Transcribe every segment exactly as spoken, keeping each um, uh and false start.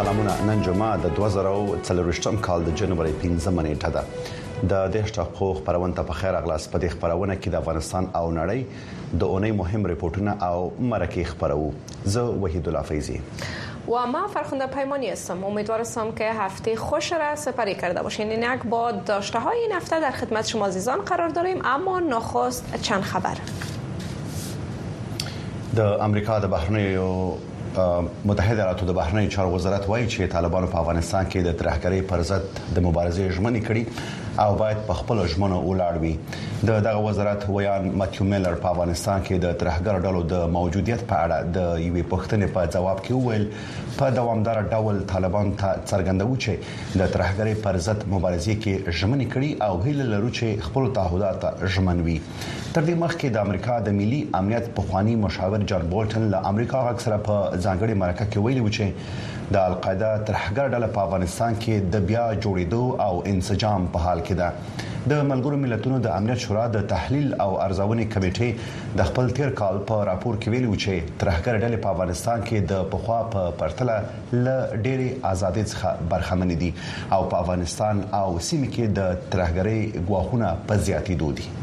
سلامونه. نن جمعه د دوه زره او څلرویشتم کال د جنوري پنځمه نیټه ده. د دې شتخو خبرونه ته په خیر اغلاس په دې خبرونه کې د افغانستان او نړۍ د اونۍ مهم ریپورتونه او مرکه خبرو. زه وحید الله فیضی و ما فرخنده پیمانی هستم. امیدوارم که هفته خوش را سپری کرده باشین. اینک با داشته های این هفته در خدمت شما عزیزان قرار داریم، اما نخست چند خبر. د امریکا د بهرنیو متحده ایالاتو د بهرنیو چارو وزارت وایي چې طالبانو په افغانستان کې د ترهګرۍ پر ضد د مبارزې ژمنې کړې او باید په خپل ژمنو ولاړ وي. د دغه وزارت ویان ماتیو میلر په افغانستان کې د ترهګر ډلو د موجودیت په اړه د یوې پوښتنې په جواب کې وویل په دوامدار ډول طالبان ته څرګندوي چې د ترهګرۍ پر ضد مبارزې کې ژمنې کړې او هیله لري چې خپل تعهدات ژمن وي. تر دې مخکې د امریکا د ملي امنیت پخوانی مشاور جان بولټن له امریکا اکثره په ځانګړي مرکه کې ویلي و چې د القاعده ترهګر ډله په افغانستان کې د بیا جوړېدو او انسجام په حال کې ده. د ملګرو ملتونو د امنیت شورا د تحلیل او ارزونې کمیټې د خپل تیر کال په راپور کې ویلي و چې ترهګر ډلې په افغانستان کې د پخوا په پرتله ل ډېری ازادۍ څخه برخمن دي او په افغانستان او سیمه کې د ترهګرۍ ګواښونه په زیاتېدو دي.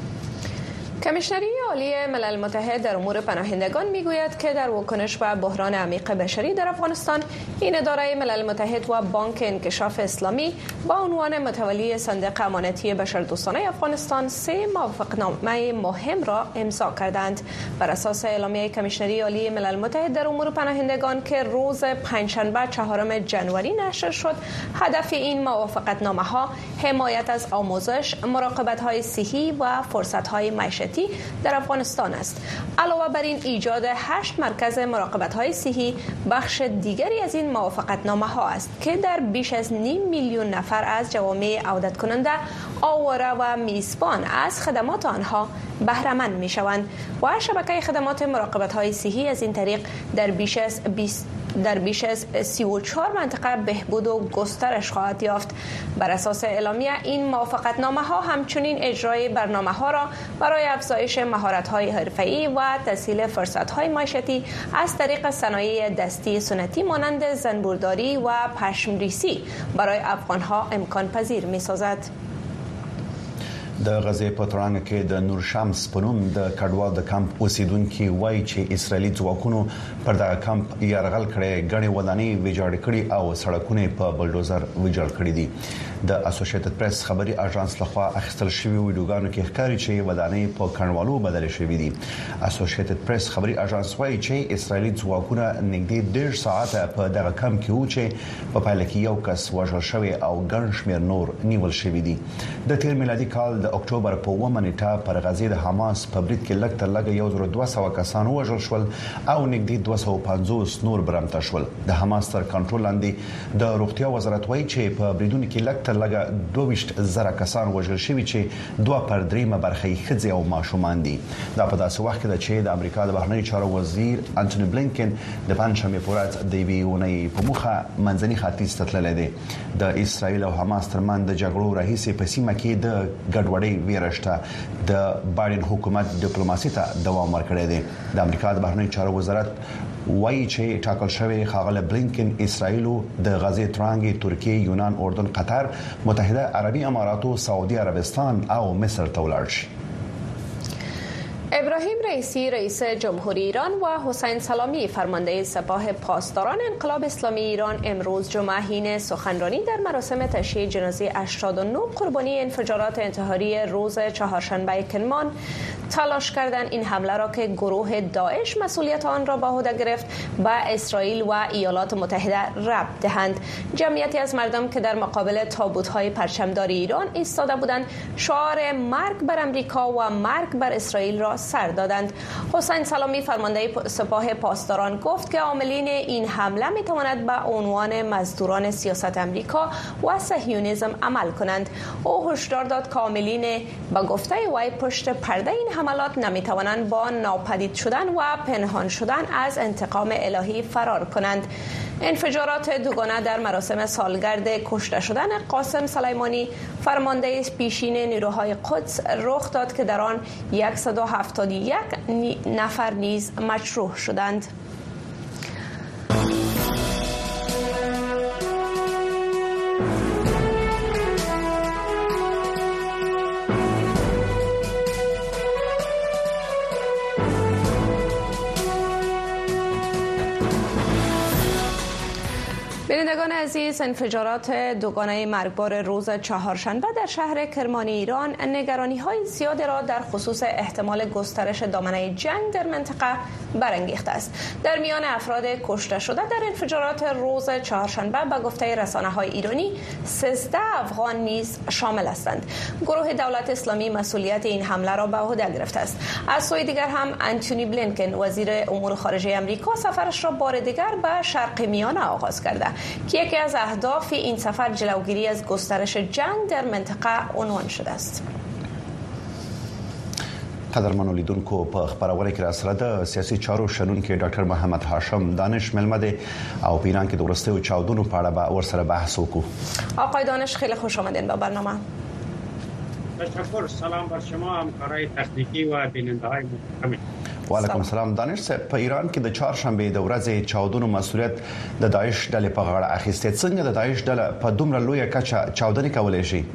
کمیشنری عالی ملل متحد در امور پناهندگان میگوید که در واکنش به بحران عمیق بشری در افغانستان این اداره ملل متحد و بانک انکشاف اسلامی با عنوان متولی صندوق امانتی بشردوستانه افغانستان سه موافقتنامه مهم را امضا کردند. بر اساس اعلامیه کمیشنری عالی ملل متحد در امور پناهندگان که روز پنجشنبه چهارم جنوری نشر شد، هدف این موافقتنامه ها حمایت از آموزش، مراقبت های صحی و فرصت های معیشتی در افغانستان است. علاوه بر این ایجاد هشت مرکز مراقبت های صحی بخش دیگری از این موافقتنامه ها است که در بیش از نیم میلیون نفر از جوامع عودت کننده آواره و میزبان از خدمات آنها بهره مند می شوند و شبکه خدمات مراقبت های صحی از این طریق در بیش از بیست در بیش از سی و چهار منطقه بهبود و گسترش خواهد یافت. بر اساس اعلامیه این موافقتنامه ها همچنین اجرای برنامه ها را برای افزایش مهارت های حرفه‌ای و تسهیل فرصت های معیشتی از طریق صنایع دستی سنتی مانند زنبورداری و پشمریسی برای افغان ها امکان پذیر می سازد. د غزې په ترانګ کې د نور شمس په نوم د کډوال د کمپ اوسیدونکو وایي چې اسرائیلي ځواکونو پر دغه کمپ یرغل کړی، غړي ودانۍ ویجاړ کړي او سړکونه په بلډوزر ویجاړ کړي دي. د اسوسییټډ پریس خبري اژانس لخوا اخیستل شوی ویډیوګانو کې ښکاري چې ودانۍ په کڼوالو بدل شوې دي. اسوسییټډ پریس خبري اژانس وایي چې اسرائیلي ځواکونه نږدې ډېر ساعت په دغه کمپ کې و چې په پایله کې یو کس وژل شوی او ګڼ شمېر نور نیول شوی دي. د تیر میلادي کال د اکتوبر په اوومه نیټه پر غزې د حماس په برید کې لږ تر لږه یو زر دوه سوه کسان وژل شول او نږدې دوه سوه پنځوس نور برمته شول. د حماس تر کنټرول لاندې د روغتیا وزارت وایي چې په بریدونو کې لږ تر لږه دوه ویشت زره کسان وژل شوي چې دوه پر دریمه برخه یې ښځې او ماشومان دي. دا په داسې وخت کې ده چې د امریکا د بهرنیو چارو وزیر انټونی بلینکن د پنځشنبې په ورځ د یوې اونۍ په موخه منځني ختیځ ته تللی دی. د اسرائیل او حماس ترمنځ د جګړو راهیسې په سیمه کې د ګډوډۍ ویرشته د بایدن حکومت ډیپلوماسي ته دوام ورکړی دی. د امریکا د بهرنیو چارو وزارت وایي چې ټاکل شوی ښاغلی بلینکن اسرائیل د غزې ترانګ، ترکیه، یونان، اردن، قطر، متحده عربی امارات، سعودی عربستان او مصر ته ولاړ شي. ابراهیم رئیسی رئیس جمهوری ایران و حسین سلامی فرمانده سپاه پاسداران انقلاب اسلامی ایران امروز جمعه حین سخنرانی در مراسم تشییع جنازه هشتاد و نه قربانی انفجارات انتحاری روز چهارشنبه کنمان تلاش کردند این حمله را که گروه داعش مسئولیت آن را به عهده گرفت به اسرائیل و ایالات متحده ربط دهند. جمعیتی از مردم که در مقابل تابوت‌های پرچمدار ایران ایستاده بودند شعار مرگ بر امریکا و مرگ بر اسرائیل را سر دادند. حسین سلامی فرمانده سپاه پاسداران گفت که عاملین این حمله می تواند به عنوان مزدوران سیاست امریکا و صهیونیسم عمل کنند. او هشدار داد که عاملین به گفته وی پشت پرده این حملات نمی توانند با ناپدید شدن و پنهان شدن از انتقام الهی فرار کنند. انفجارات دوگانه در مراسم سالگرد کشته شدن قاسم سلیمانی فرمانده پیشین نیروهای قدس رخ داد که در آن صد و هفتاد و یک نفر نیز مجروح شدند. شنوندگان عزیز، انفجارات دوگانه مرگبار روز چهارشنبه در شهر کرمان ایران نگرانی‌های زیاد را در خصوص احتمال گسترش دامنه جنگ در منطقه برانگیخته است. در میان افراد کشته شده در انفجارات روز چهارشنبه به گفته رسانه‌های ایرانی سیزده افغان نیز شامل هستند. گروه دولت اسلامی مسئولیت این حمله را به عهده گرفته است. از سوی دیگر هم انتونی بلینکن وزیر امور خارجه آمریکا سفرش را بار دیگر به شرق میانه آغاز کرده که یکی از اهداف این سفر جلوگیری از گسترش جنگ در منطقه عنوان شده است. قدرمنو لیدونکو په خبرونه کې را سره د سیاسي چارو شنونکي ډاکټر محمد هاشم دانش ملمه دی او په ایران کې د ورستیو چاودنو په اړه به ورسره بحث وکړو. آقای دانش خیلی خوش آمدین به برنامه. تشکر. سلام بر شما همکارای تکنیکی و بیننده‌های محترم. و علیکم السلام. دانش صاحب، په ایران کې د چهارشنبه د ورځې چاودنو مسؤلیت د داعش ډلې په غاړه اخیسته. څنګه د داعش ډله په دومره لویه کچه چاودنې کولای شي؟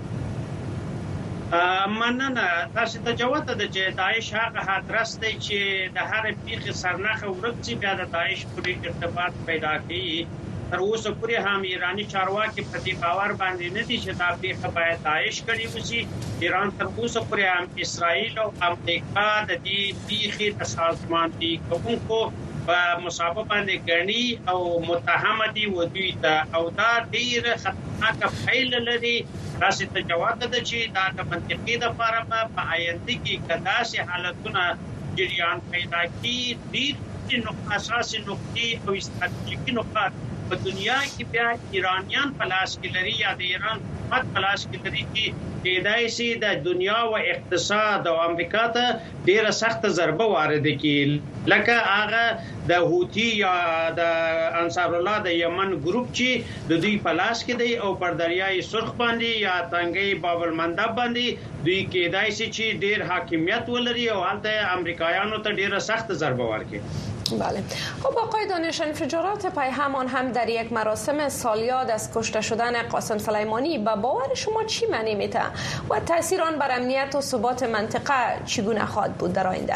مننه. تاسو ته جواب ده چې داعش هغه هدرس دی چې د هر پیښې سرنخ ورکړي بیا د داعش پورې ارتباط پیدا کوي. تر اوسه پورې هم ایرانی چارواکي په دې باور باندې نه دي چې دا پیښه باید داعش کړي وشي. ایران تر اوسه پورې هم اسرائیل او امریکا د دې پیښې د سازماندهي کوونکو په مصابه باندې ګڼي او متهم دي و دوی ته، او دا ډیر خطرناک فعل لري. تاسو ته جواب ده چې دا د منطقي د لپاره په آینده کې کداسې حالتونه جریان پیدا کی دي نو اساسي نقطې او استراتیژیکي نقاط په دنیا کې بیا ایرانیان پلاس کې لري یا د ایران حکومت پلاس کې لري چې کېدای شي د دنیا او اقتصاد او امریکا ته ډیره سخت ضربه وارد کړي، لکه هغه د هوتی یا د انصار الله د یمن ګروپ چې د دوی پلاس کې دی او پر دریای سرخ باندې یا تنګي باب المندب باندې دوی کېدای شي چې ډیر حاکمیت ولري او هلته امریکایانو ته ډیره سخت ضربه ورکړي. بله. خب آقای دانش، انفجارات پای همان هم در یک مراسم سالیاد از کشته شدن قاسم سلیمانی به باور شما چی معنی میده و تاثیر آن بر امنیت و ثبات منطقه چگونه خواهد بود در آینده؟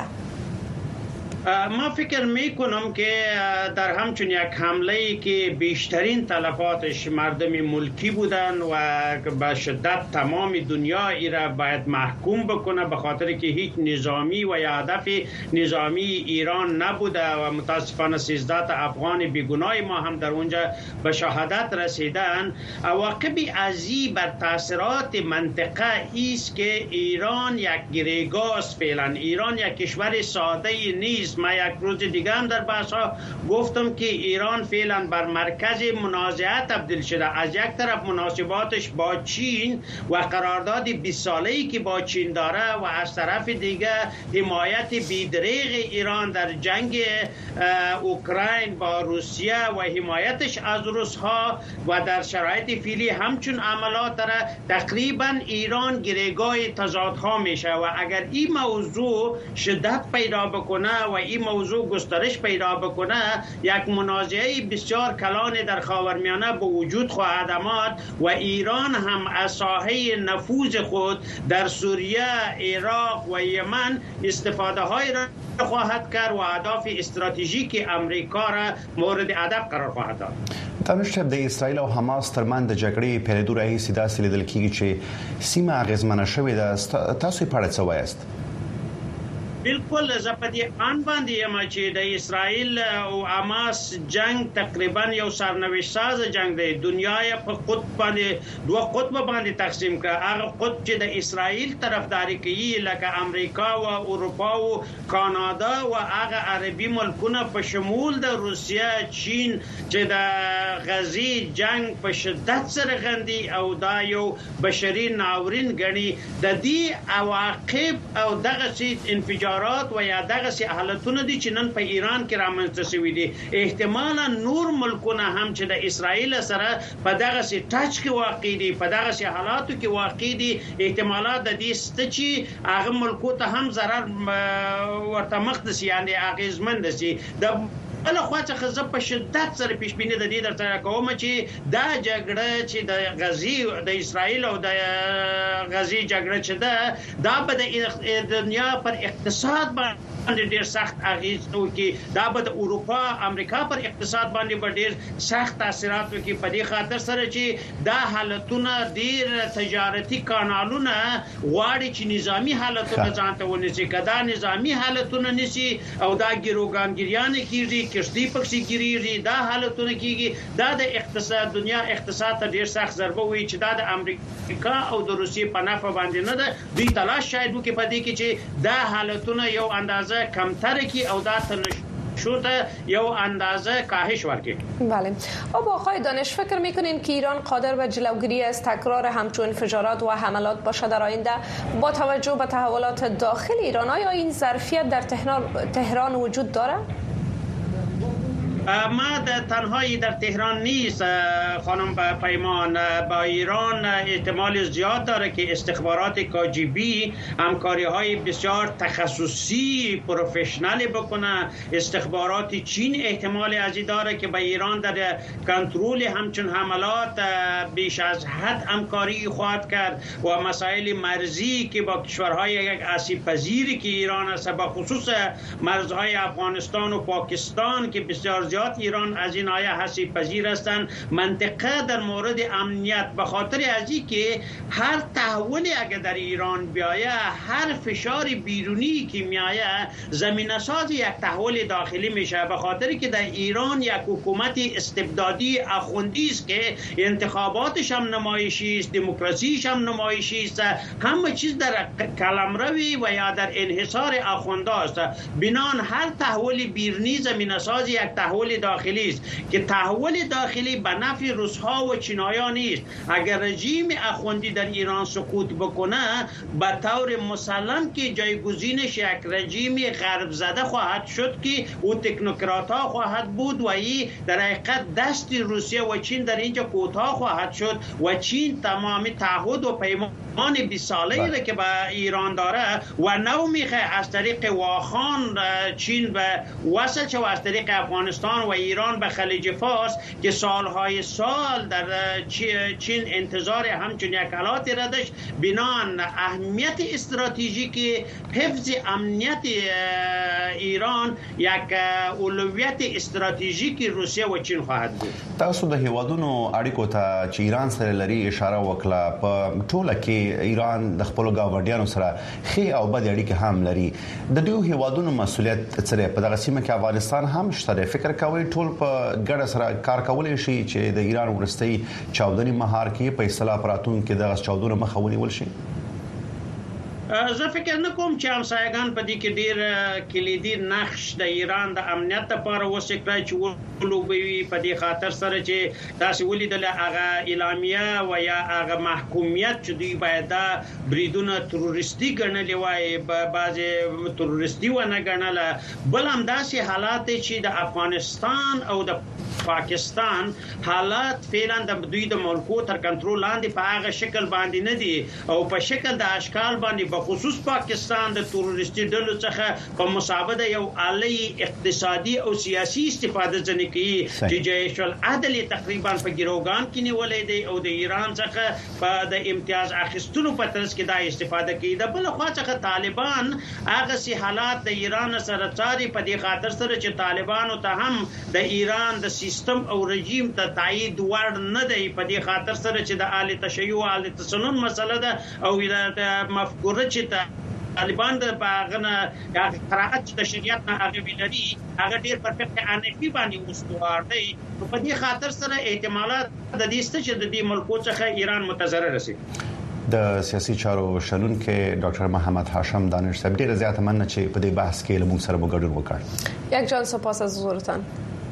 ما فکر میکنم که در همچون یک حمله که بیشترین تلفاتش مردم ملکی بودن و به شدت تمام دنیا ایرا باید محکوم بکنه، به خاطر که هیچ نظامی و یا هدف نظامی ایران نبوده و متاسفانه سیزده تا افغان بیگناه ما هم در اونجا به شهادت رسیدن. عواقب ازی بر تاثیرات منطقه ایست که ایران یک گریگاست. فعلا ایران یک کشور ساده نیست. ما یک روز دیگه هم در بحثا گفتم که ایران فعلا بر مرکز منازعه تبدیل شده. از یک طرف مناسباتش با چین و قرارداد بیست ساله‌ای که با چین داره و از طرف دیگه حمایت بیدریغ ایران در جنگ اوکراین با روسیه و حمایتش از روس‌ها و در شرایط فعلی همچون عملات داره. تقریبا ایران گریگاه تضادها میشه و اگر این موضوع شدت پیدا بکنه و این موضوع گسترش پیدا بکنه، یک منازعه بسیار کلان در خاورمیانه به وجود خواهد آمد و ایران هم از ساحه نفوذ خود در سوریه، عراق و یمن استفاده های را خواهد کرد و اهداف استراتژیک امریکا را مورد هدف قرار خواهد داد. دانش د اسرائیل او حماس ترمن د جګړې پیلېدو راهیسې داسې لیدل کېږي چې سیمه اغېزمنه شوې ده. تاسو یې په اړه څه وایاست؟ بالکل زپدی آن باندې یم چې د اسرائیل او حماس جنگ تقریبا یو سرنوشت ساز جنگ دی. دنیا په قطب باندې دوه قطب باندې تقسیم کړه. هغه قطب چې د اسرائیل طرفداري کوي لکه امریکا و اروپا و کانادا و هغه عربي ملکونه په شمول د روسیه، چین چې د غزي جنگ په شدت سره غندي او دا یو بشري ناورین ګڼي. د دې عواقب او دغه انفجار و یا دغه سي حالتونه دي چې نن په ایران کې رامنځته شوي دي. احتمالا نور ملکونه هم چې د اسرائیل سره په دغه سي ټچ کې واقع دي، په دغه سي حالاتو کې واقع دي. احتمالات د دې ست چې هغه ملکو ته هم ضرر ورته مخ دي، یعنی اغیزمن دي. د بل خو څه زه په شدت سره پیشبینی د دې درته کوم چې دا جګړه چې د غزي د اسرائیل او د غزي جګړه چې ده دا به د دنیا پر اقتصاد باندې باندې ډیر سخت اغیز وکړي، دا به د اروپا امریکا پر اقتصاد باندې به ډیر سخت تاثیرات وکړي. په دې خاطر سره چې دا حالتونه ډیر تجارتي کانالونه غواړي چې نظامی حالتونه ځانته ونیسي. کدا نظامی حالتونه نشي او دا ګیروګانګریان کیږي، کشتي پکې کیږي، دا حالتونه کیږي، دا د اقتصاد دنیا اقتصاد ته ډیر سخت ضربه وي چې دا د امریکا او د روسیې په نفع باندې نه ده. دوی تلاش شاید وکړي په دې کې چې دا حالتونه یو اندازه کمتر کی او دا تنشوت یو اندازه کاهش ورکړي. بله. آب آقای دانش، فکر میکنین که ایران قادر به جلوگیری از تکرار همچون انفجارات و حملات باشد در آینده با توجه به تحولات داخل ایران؟ آیا این ظرفیت در تهران تهران وجود داره؟ ما در تنهایی در تهران نیست خانم پیمان. با ایران احتمال زیاد داره که استخبارات کاجیبی همکاری های بسیار تخصصی پروفشنالی بکنه. استخبارات چین احتمال ازی داره که با ایران در کنترل همچون حملات بیش از حد همکاری خواهد کرد و مسائل مرزی که با کشورهای آسیب پذیری که ایران است، با خصوص مرزهای افغانستان و پاکستان که بسیار زیاد ایران از این آیه آسیب پذیر هستند. منطقه در مورد امنیت به خاطر ازی که هر تحولی اگر در ایران بیایه، هر فشار بیرونی که میایه زمینه ساز یک تحول داخلی میشه. به خاطر که در ایران یک حکومت استبدادی اخوندی است که انتخاباتش هم نمایشی است، دموکراسیش هم نمایشی است، همه چیز در قلمروی و یا در انحصار اخونده است. بنان هر تحول بیرونی زمینه ساز یک تحول داخلی است که تحول داخلی به نفع روس‌ها و چینایان نیست. اگر رژیم اخوندی در ایران سقوط بکنه، به طور مسلم که جایگزینش یک رژیم غرب زده خواهد شد که او تکنوکرات‌ها خواهد بود و این در حقیقت دست روسیه و چین در اینجا کوتاه خواهد شد و چین تمام تعهد و پیمان بیست ساله‌ای را که به ایران داره و نو میخه از طریق واخان چین به وصل و از طریق افغانستان و ایران به خلیج فارس که سالهای سال در چین انتظار همچون یک حالات را داشت. بنان اهمیت استراتژیک حفظ امنیت ایران یک اولویت استراتژیک روسیه و چین خواهد بود. تاسو د هیوادونو اړیکو ته چې ایران سره لري اشاره وکړه. په ټوله کې ایران د خپل گاونډیانو سره ښه او بد اړیکې هم لري. د دوی هیوادونو مسولیت سره په دغه سیمه کې افغانستان هم شته. فکر کوي ټول په ګډه سره کار کولای شي چې د ایران ورستي چاودنې مهار کې په اصطلاح پراتون کې دغه چاودنه مخه ونیول شي؟ زه فکر نکوم چې همسایگان په دې کې ډیر کلیدي نقش د ایران د امنیت لپاره وسکړي چې ولوبوي. په دې خاطر سره چې تاسو ولیدل هغه اعلامیه و یا هغه محکومیت چې دوی باید دا بریدونه تروریستي ګڼلې وای، بعضې تروریستي و نه ګڼله. بل همداسې حالات چې د افغانستان او د پاکستان حالات فعلا د دوی د ملکو تر کنټرول لاندې په هغه شکل باندې نه دي او په شکل د اشکال باندې په خصوص پاکستان د تروریستي ډلو څخه په مصابه یو عالی اقتصادي او سیاسي استفاده ځنې کوي چې جیش العدل تقریبا په ګروګان کې نیولې دی او د ایران څخه په د امتیاز اخیستلو په ترڅ کې دا استفاده کوي. د بل خوا څخه طالبان هغه سي حالات د ایران سره چاري په دې خاطر سره چې طالبانو ته هم د ایران د سیستم او رژیم ته تایید ور نه دی. په دې خاطر سره چې د آل تشیع او آل تسنن مسله ده او د مفکوره چې طالبان د باغنه یا قرائت د شریعت نه هغه ویلري هغه ډیر پرفیکټ انفي باندې مستوار دی. په دې خاطر سره احتمالات د دې ست چې د دې ملکو څخه ایران متضرر شي. د سیاسي چارو شنونکو ډاکټر محمد هاشم دانش صاحب ډیر زیات مننه چې په دې بحث کې له موږ سره وګړو وکړ. یک جان سپاس از حضورتان.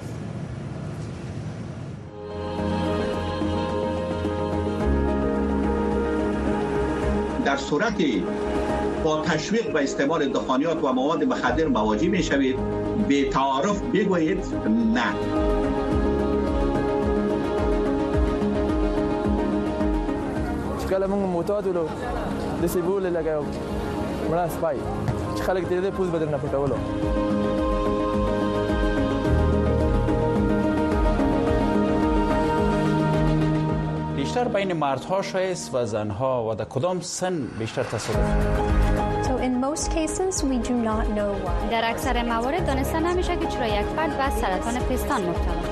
در صورت با تشویق به استعمال دخانیات و مواد مخدر مواجه می شوید، به تعارف بگویید نه. کله موږ معتاد ولو د سیبول لګاو مړه سپای چې خلک دې پوز بدر نه پټولو. بیشتر بین مردها شایست و زنها و در کدام سن بیشتر تصادف؟ in most cases we do not know why. در اکثر موارد دانسته نمیشه که چرا یک فرد به سرطان پستان مبتلا.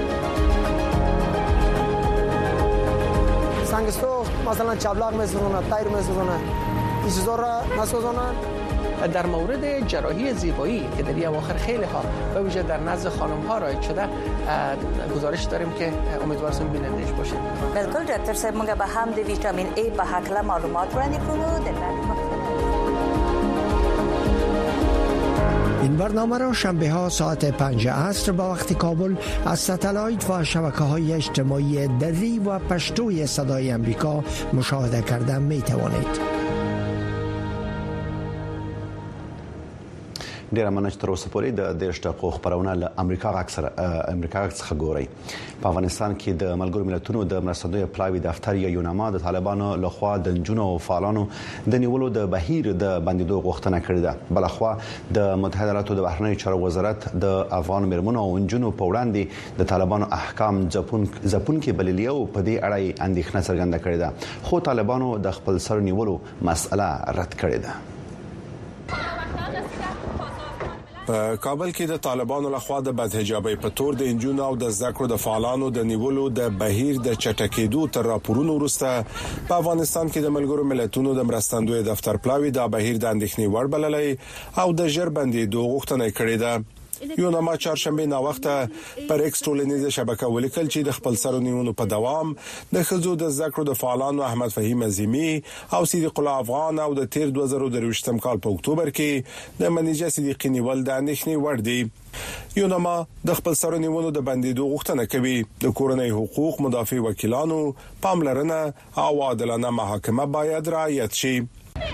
سنگستو مثلا چبلق میسوزونه، تایر میسوزونه، این چیزا را نسوزونن. در مورد جراحی زیبایی که در اواخر خیلی ها به ویژه در نزد خانم ها رایج شده، گزارش داریم که امیدوارم بینندش باشید. بالکل دکتر صاحب، موږ به هم د ویټامین ای په هکله معلومات وړاندې کړو. این برنامه را شنبه ها ساعت پنج عصر با وقت کابل از ستلایت و شبکه های اجتماعی دری و پشتوی صدای امریکا مشاهده کرده می توانید. ډیره مننه چې تر اوسه پورې د دیش دقیقو خبرونه له امریکا اکثر امریکا څخه ګوري. په افغانستان کې د ملګرو ملتونو د مرستندوی پلاوی دفتر یا یوناما د طالبانو لخوا د جنونو او فعالانو د نیولو د بهیر د بندیدو غوښتنه کړې ده. بلخوا د متحده ایالاتو د بهرنیو چارو وزارت د افغان مرمنو او جنونو په وړاندې د طالبانو احکام ځپون ځپون کې بللیو په دې اړه اندېښنه څرګنده کړې ده، خو طالبانو د خپل سر نیولو مسأله رد کړې ده. په کابل کې د طالبانو لخوا د بدحجابۍ په تور د انجونو او د ذکر د فعالانو د نیولو د بهیر د چټکېدو تر راپورونو وروسته په افغانستان کې د ملګرو ملتونو د مرستندوی دفتر پلاوی د بهیر د اندېښنې وړ بللی او د ژر بندیدو غوښتنه کړې ده. یوناما چهارشنبه نا وخته پر ایکس ټولنیزه شبکه ولیکل چې د خپل سر نیولو په دوام د خزو د ذکر د فعالانو احمد فهیم عظیمی او صدیق الله افغان او د تیر دوه زره درویشتم کال په اکتوبر کې د منیجه صدیقی نیول د اندېښنې وړ دی. یوناما د خپل سر نیولو د بندیدو غوښتنه کوي. د کورنۍ حقوق مدافع وکیلانو پاملرنه او عادلانه محاکمه باید رعایت شي.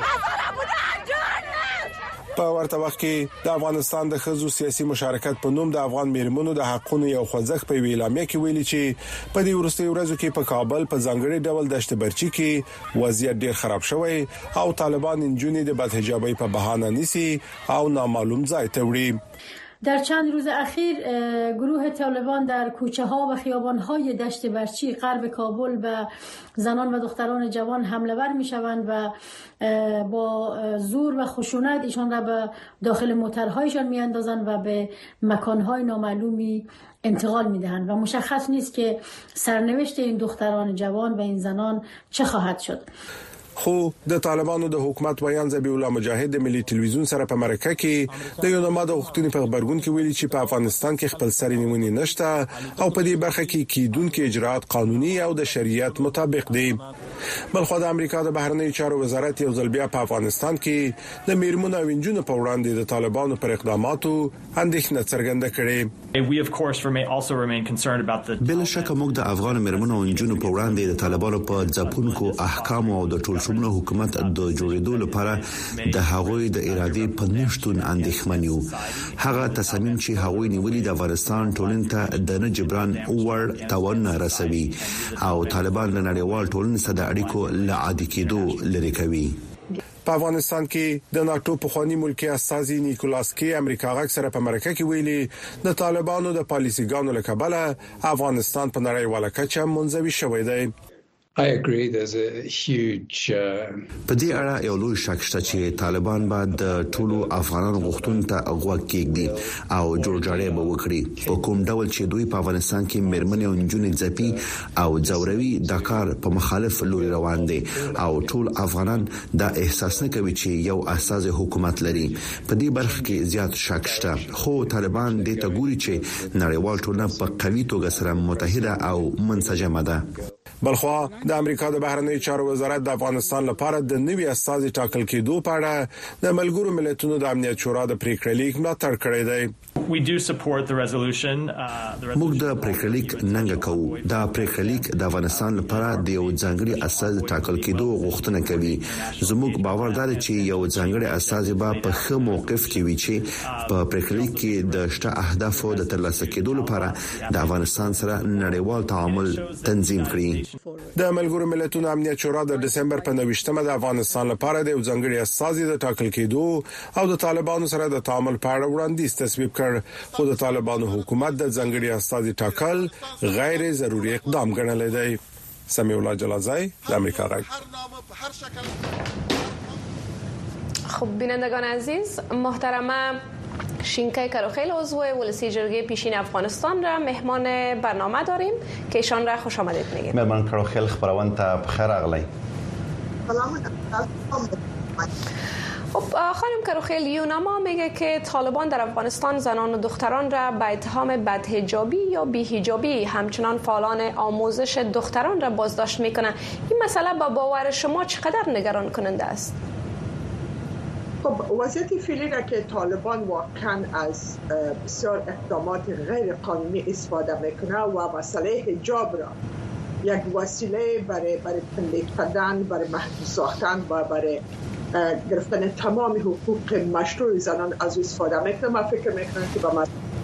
په ورته وخت کې د افغانستان د خزو سیاسي مشارکت په نوم د افغان میرمنو د حقونو یو خوځښت په ویلامه کې ویلي چې په دې وروستي ورځو کې په کابل په ځانګړي ډول دشت برچی کې وضعیت ډیر خراب شوی او طالبان انجونې د بدحجابۍ په بهانه نیسي او نامعلوم ځای ته وړي. در چند روز اخیر گروه طالبان در کوچه ها و خیابان های دشت برچی غرب کابل به زنان و دختران جوان حمله ور می شوند و با زور و خشونت ایشان را به داخل موترهایشان می اندازند و به مکانهای نامعلومی انتقال می دهند و مشخص نیست که سرنوشت این دختران جوان و این زنان چه خواهد شد. خو د طالبانو د حکومت ویان ذبیح الله مجاهد د ملي ټلویزیون سره په مرکه کې د یوناما د غوښتنې په خبرګون کې ویلي چې په افغانستان کې خپل سر نیونې نشته او په دې برخه کې کیدونکو اجرات قانوني او د شریعت مطابق دي. بلخو د امریکا د بهرنیو چارو وزارت یو ځل بیا په افغانستان کې د میرمنو او انجونو په وړاندې د طالبانو پر اقداماتو اندېښنه څرګنده کړې. بل شک موږ د افغان میرمنو او انجونو په وړاندې د طالبانو په ځپونکو احکام او د ټول شموله حکومت د جوړېدو لپاره د هغوی د ارادې په نشټون اندېښمن یو. هغه تصمیم چې هغوی نیولې د افغانستان ټولنې ته د نه جبران وړ تاوان رسوي او طالبان له نړیوال ټولنې سره د اړیکو له عادي کېدو لري کوي. په افغانستان کې د ناتو پخوانی ملکی استازي نیکولاس کی امریکا غږ سره په مرکه کې ویلي د طالبانو د پالیسیګانو له کبله افغانستان په نړیواله کچه منزوي شوی دی. I agree there's a huge په دې اړه یو لوی شک شته چې طالبان به د ټولو افغانانو غوښتنو ته غوږ کېږدي او جوړجاړی به وکړي. په کوم ډول چې دوی په افغانستان کې مرمنې او نجونې ځپي او ځوروي د کار په مخالف لوري روان دي او ټول افغانان دا احساس نه کوي چې یو اساس حکومت لري. په دې برخه کې زیات شک شته، خو طالبان دې ته ګوري چې نړیوال ټولنه په قوي توګه سره متحده او منسجمه ده. بلخوا د امریکا د بهرنیو چارو وزارت د افغانستان لپاره د نوي استازي ټاکل کېدو په اړه د ملګرو ملتونو د امنیت شورا د پریکړې لیک ملاتړ کړی دی. موږ د پریکړې لیک ننګه کوو. دا پریکړې لیک د افغانستان لپاره د یو ځانګړي استازي ټاکل کېدو غوښتنه کوي. زموږ باور دی چې یو ځانګړي استازي به په ښه موقف کې وي چې په پریکړې لیک کې د شته اهدافو د ترلاسه کېدو لپاره د افغانستان سره نړیوال تعامل تنظیم کړي. د ملګرو ملتونو امنیت شورا د دسمبر په نوښتمه د افغانستان لپاره د یو ځانګړي استازي د ټاکل کېدو او د طالبانو سره د تعامل په اړه وړاندیز تصویب کړ، خو د طالبانو حکومت د ځانګړي استازي ټاکل غیر ضروري اقدام ګڼلی دی. سمیع الله جلازی د امریکا غږ. خب بینندگان عزیز، محترمه شینکای کروخیل عضو ولسی جرگه پیشین افغانستان را مهمان برنامه داریم که ایشان را خوش آمدید میگیم. مهمان کروخیل خبرون تا بخیر اغلی. خب خانم کروخیل، یونما میگه که طالبان در افغانستان زنان و دختران را به اتهام بدحجابی یا بی‌حجابی همچنان فعالان آموزش دختران را بازداشت میکنه. این مسئله با باور شما چقدر نگران کننده است؟ خب وضعیت فعلی را که طالبان واقعا از بسیار اقدامات غیر قانونی استفاده میکنه و مسئله حجاب را یک وسیله برای برای تنبیه کردن، برای محدود ساختن و برای گرفتن تمام حقوق مشروع زنان از استفاده میکنه. من فکر میکنم که با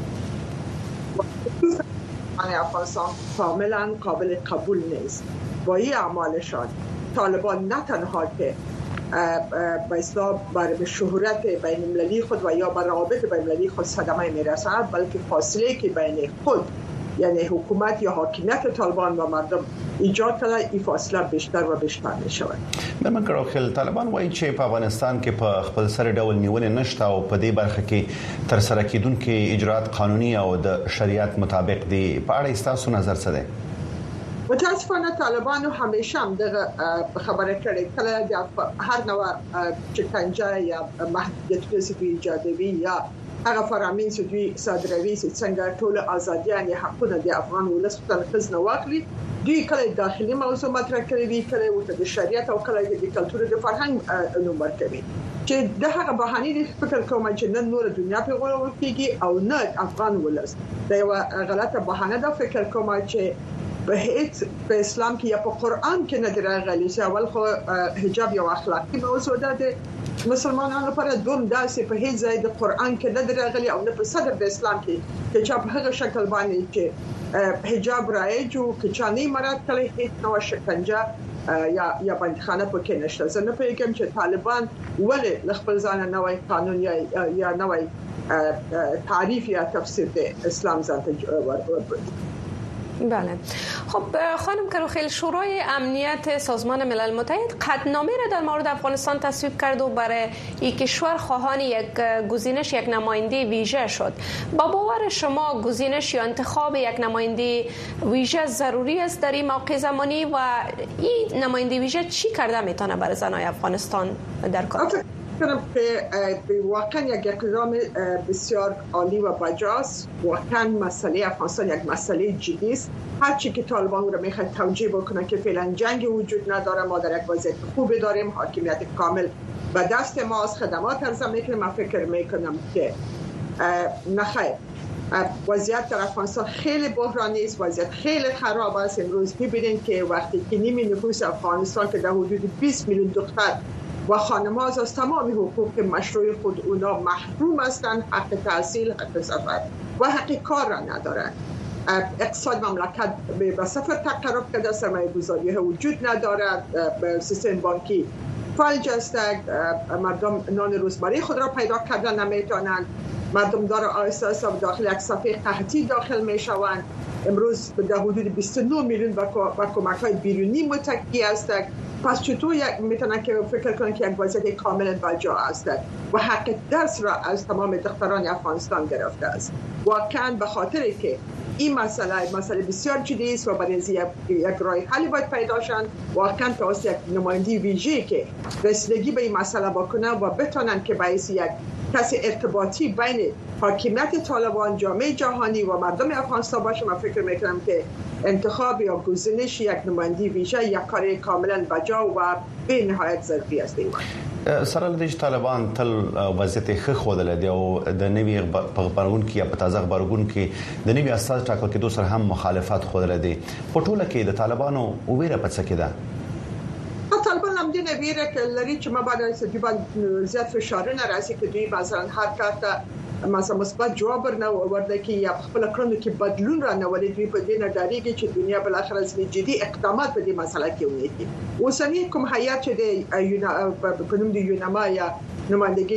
من افغانستان کاملا قابل قبول نیست. با این اعمالشان طالبان نه تنها که به اصطلاح بر شهرت بین المللی خود و یا بر روابط بین المللی خود صدمه میرساند، بلکه فاصله که بین خود یعنی حکومت یا حاکمیت طالبان و مردم ایجاد کرده، این فاصله بیشتر و بیشتر می شود. مهمان کروخیل، طالبان وایي چې په افغانستان کې په خپل سر ډول نیولې نشته او په دې برخه کې تر سره کېدونکې اجرات قانوني او د شریعت مطابق دي. په اړه ستاسو نظر څه دی؟ متاسفانه طالبانو همیشه هم دغه خبره کړې، کله د هر نوع شکنجه یا محدودیتونه چې ایجادوي یا هغه فرامین چې دوی صادروي چې څنګه ټول ازادیان یا حقونه د افغان ولس په تنفيذ نه واخلي، دوی کله داخلي موضوع مطرح کوي، کله ورته د شریعت او کله د کلتور د فرهنګ نوم ورکوي چې د هغه بهانې د فکر کوم چې نن نور دنیا په غوړول کېږي او نه افغان ولس دا یو غلطه بهانه ده. فکر کوم چې به هیڅ په اسلام کې یا په قران کې نه راغلي چې اول خو حجاب یو اخلاقی موضوع ده د مسلمانانو لپاره، دوم داسې په هیڅ ځای د قران کې نه راغلي او نه په صدر د اسلام کې چې په هغه شکل باندې چې حجاب رایج او کچاني مراد کړي هیڅ نو شکنجه یا یا بندخانه پکې نشته. زه نه پیګم چې طالبان ولې خپل ځان نوې قانون یا یا نوې تعریف یا تفسیر د اسلام ځانته. بله. خب خانم کروخیل، شورای امنیت سازمان ملل متحد قطعنامه را در مورد افغانستان تصویب کرد و برای این کشور خواهان یک گزینش یک نماینده ویژه شد. با باور شما گزینش یا انتخاب یک نماینده ویژه ضروری است در این موقع زمانی و این نماینده ویژه چی کرده میتونه برای زنای افغانستان در کار؟ کنم که واقعا یک اقدام بسیار عالی و بجاست. واقعا مسئله افغانستان یک مسئله جدی است. هرچی که طالبان رو میخواد توجیه بکنه که فعلا جنگ وجود نداره، ما در یک وضعیت خوبی داریم، حاکمیت کامل به دست ما از خدمات ارزم میکنه. من فکر میکنم که نخیر وضعیت در افغانستان خیلی بحرانی است، وضعیت خیلی خراب است. امروز میبینید که وقتی که نیمی نفوس افغانستان که در حدود بیست میلیون دختر و خانم‌ها از تمام حقوق مشروع خود اونا محروم هستند، حق تحصیل، حق سفر و حق کار را ندارند. اقتصاد مملکت به صفر تقرب کرده، سرمایه گذاری وجود ندارد، سیستم بانکی فلج است، مردم نان روزمره خود را پیدا کردن نمیتونند، مردم داره آهسته آهسته داخل یک صفحه قحطی داخل میشوند. امروز به حدود بیست و نه میلیون با کمک‌های بیرونی متکی هستند. پس چطور یک میتونن که فکر کنن که یک وضعیت کاملا بجا است و حق درس را از تمام دختران افغانستان گرفته است. واقعا به خاطر که این مسئله مسئله بسیار جدی است و برای یک راه حلی باید پیدا شد. واقعا توسط یک نماینده ویژه‌ای که رسیدگی به این مسئله بکنه و بتونن که باعث یک کسی ارتباطی بین حاکمیت طالبان، جامعه جهانی و مردم افغانستان باشه. من فکر میکنم که انتخاب یا گزینش یک نماینده ویژه یک کار کاملا بجا و به نهایت ضروری است. سره له دې طالبان تل وضعیت ښه ښودل دي او د نوي خبرګون کې یا په تازه خبرګون کې د نوي اساس ټاکل کېدو سره هم مخالفت ښودل دي. په ټوله کې د طالبانو ویره په څه کې ده؟ طالبان هم دې ویره کې لري چې ما باید از دوی زیات فشار نه راځي که دوی مثلا هر کار مثلا مثبت جواب نه ورده کې یا خپل کړنو کې بدلون را نه ولې دوی په دې نه ډاریږي چې دنیا بل اخر از جدي اقدامات په دې مسله کې ونیسي. اوسنی کوم هیئت چې د په نوم د یونما یا نمائندګي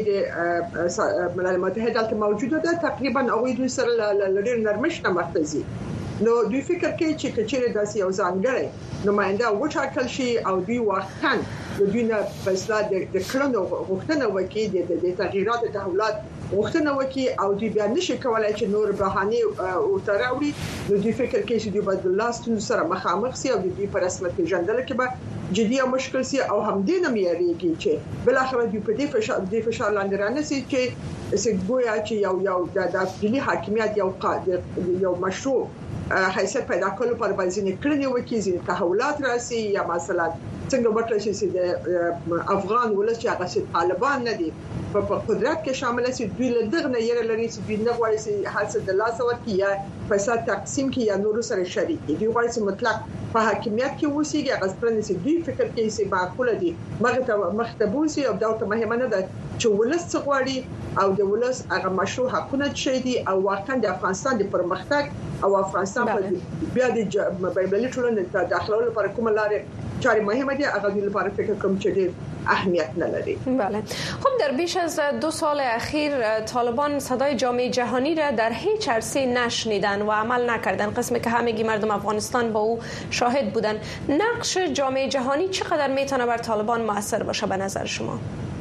د ملل متحد دلته موجوده ده، تقریبا هغه دوی سره لړ نرمش نه مرتضی. نو دوی فکر کوي چې کچېره داسې یو ځانګړی نماینده وټاکل شي او دوی واقعا د دوی نه په اصلاح د کړنو غوښتنه وکړي د تغییرات تحولات غوښتنه وکړي او دوی بیا نشي کولای چې نور بهانه او تراوري نو دوی فکر کوي چې دوی باید الله ستاسو سره مخامخ سي او دوی په رسمت پیژندل کې به جدي او مشکل سي او هم دې نه میریږي چې بل اخر دوی په دې فشار دې فشار لاندې رانسي چې سګویا چې یو یو د دلی حاکمیت یو قادر یو مشروع حیثیت پیدا کولو پر باندې کړنی وکړي چې تحولات راسي یا مثلا څنګه وکړي چې د افغان ولس چې هغه طالبان نه دي په قدرت کې شامل سي دوی له دغه نه یره لري چې دوی نه غواړي چې حاصل د لاس ورکړي یا فساد تقسیم کې یا نور سره شریک دي دوی غواړي چې مطلق په حاکمیت کې وسیږي هغه څنګه چې دوی فکر کوي چې معقوله دي مغه مختبوسي او دولت مهمه نه ده چې ولس غواړي او د ولس هغه مشروع حقونه شي دي او واقعا د افغانستان د پرمختګ او افغانستان په بیا د بایبلي ټولنې ته داخلو لپاره کومه لارې چاري مهمه دي هغه د لپاره فکر کوم چې ډېر اهمیت نه لري. بله. خب در بیش از دو سال اخیر طالبان صدای جامعه جهانی را در هیچ عرصه نشنیدن و عمل نکردن، قسمی که همگی مردم افغانستان با او شاهد بودن. نقش جامعه جهانی چقدر میتونه بر طالبان مؤثر باشه به نظر شما؟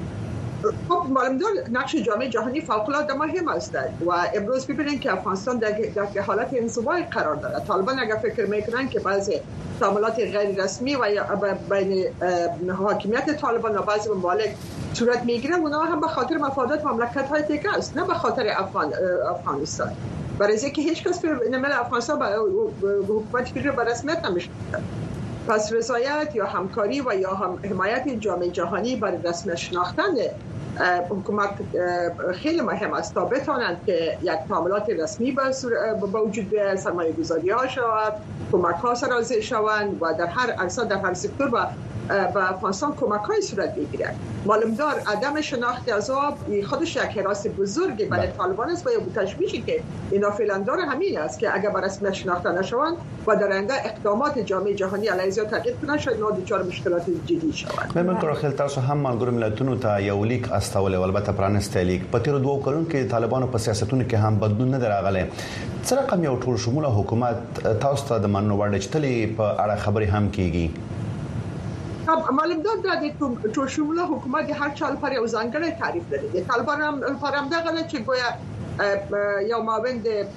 خب معلوم دار نقش جامعه جهانی فوق‌العاده مهم است و امروز ببینید که افغانستان در در حالت انزوای قرار دارد. طالبان اگر فکر میکنن که بعضی تعاملات غیر رسمی و یا بین حاکمیت طالبان و بعضی ممالک صورت میگیره اونها هم به خاطر مفادات مملکت های دیگه است، نه به خاطر افغان افغانستان. برای اینکه هیچ کس نمیل افغانستان به حکومت فکر به رسمیت نمیشه. پس رضایت یا همکاری و یا هم حمایت جامعه جهانی برای رسمیت شناختن حکومت خیلی مهم است تا بتوانند که یک تعاملات رسمی با وجود بیاید، سرمایه گذاری ها شود، کمک ها سرازیر شوند و در هر عرصه در هر سکتور با به افغانستان کمک های صورت بگیرد. معلومدار عدم شناخت از آب خودش یک حراس بزرگی برای طالبان است و یا تشویشی که اینا فعلا داره همین است که اگر برای رسمیت شناخته نشوند و در آینده اقدامات جامعه جهانی علیه او تغییر کنند شاید ما دچار مشکلات جدی شوند. من کار خل تاسو هم ملګرو ملتونو ته یو لیک استول او البته پرانسته لیک په تیر دوه کلونو کې طالبانو په سیاستونو کې هم بدلون نه دراغله. څه رقم یو ټول شموله حکومت تاسو ته د منو وړ چتلې په اړه خبري هم کیږي؟ معلوم داد د ټول شموله حکومت هر چا لپاره یو ځانګړی تعریف لري. د طالبان هم لپاره هم دغه چې گویا یو ماوین د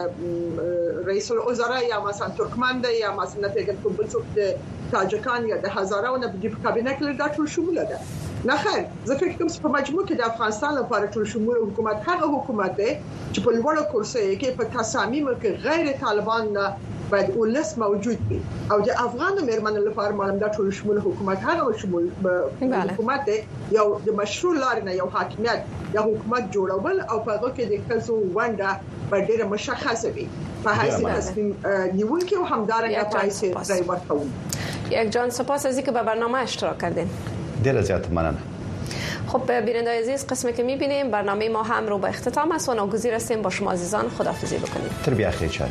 رئیس الوزرا یا مثلا ترکمن دی یا مثلا فکر کوم بل څوک د تاجکان یا د هزارو نه په کابینه کې د ټول شموله ده. نه خیر زه فکر کوم په مجموع کې د افغانستان لپاره ټول شموله حکومت هغه حکومت دی چې په لوړو کرسیو کې په تصامیم کې غیر طالبان باید ولس موجود وي او د افغان مېرمنو لپاره معلوم دا ټول شمول حکومت هغه شمول حکومت دی یو د مشروع لار نه یو حاکمیت یا حکومت جوړول او په هغه کې د کسو ونده په ډېر مشخصه وي په حیثیت تصمیم نیول کې هم دارنګه په حیثیت ځای ورکوي. یک جان سپاس از اینکه به برنامه اشتراک کردین. ډېر زیات مننه. خب بیننده عزیز قسمی که می‌بینیم برنامه ما هم رو به اختتام است و ناگزیر هستیم با شما عزیزان خداحافظی بکنیم. تربیت خیر چاره.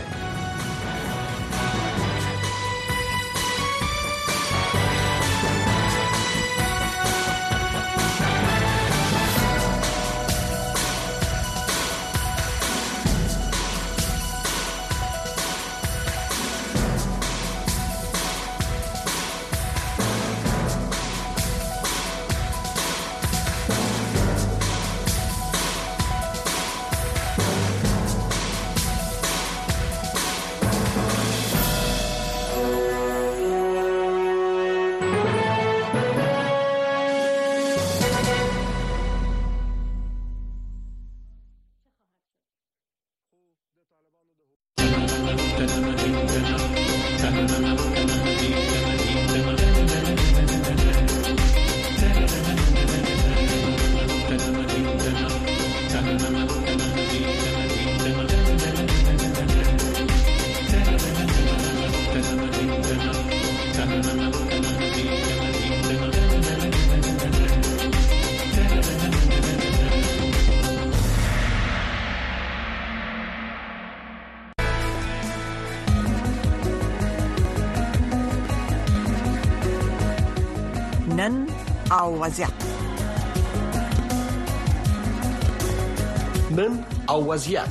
نن او وضعیت نن او وضعیت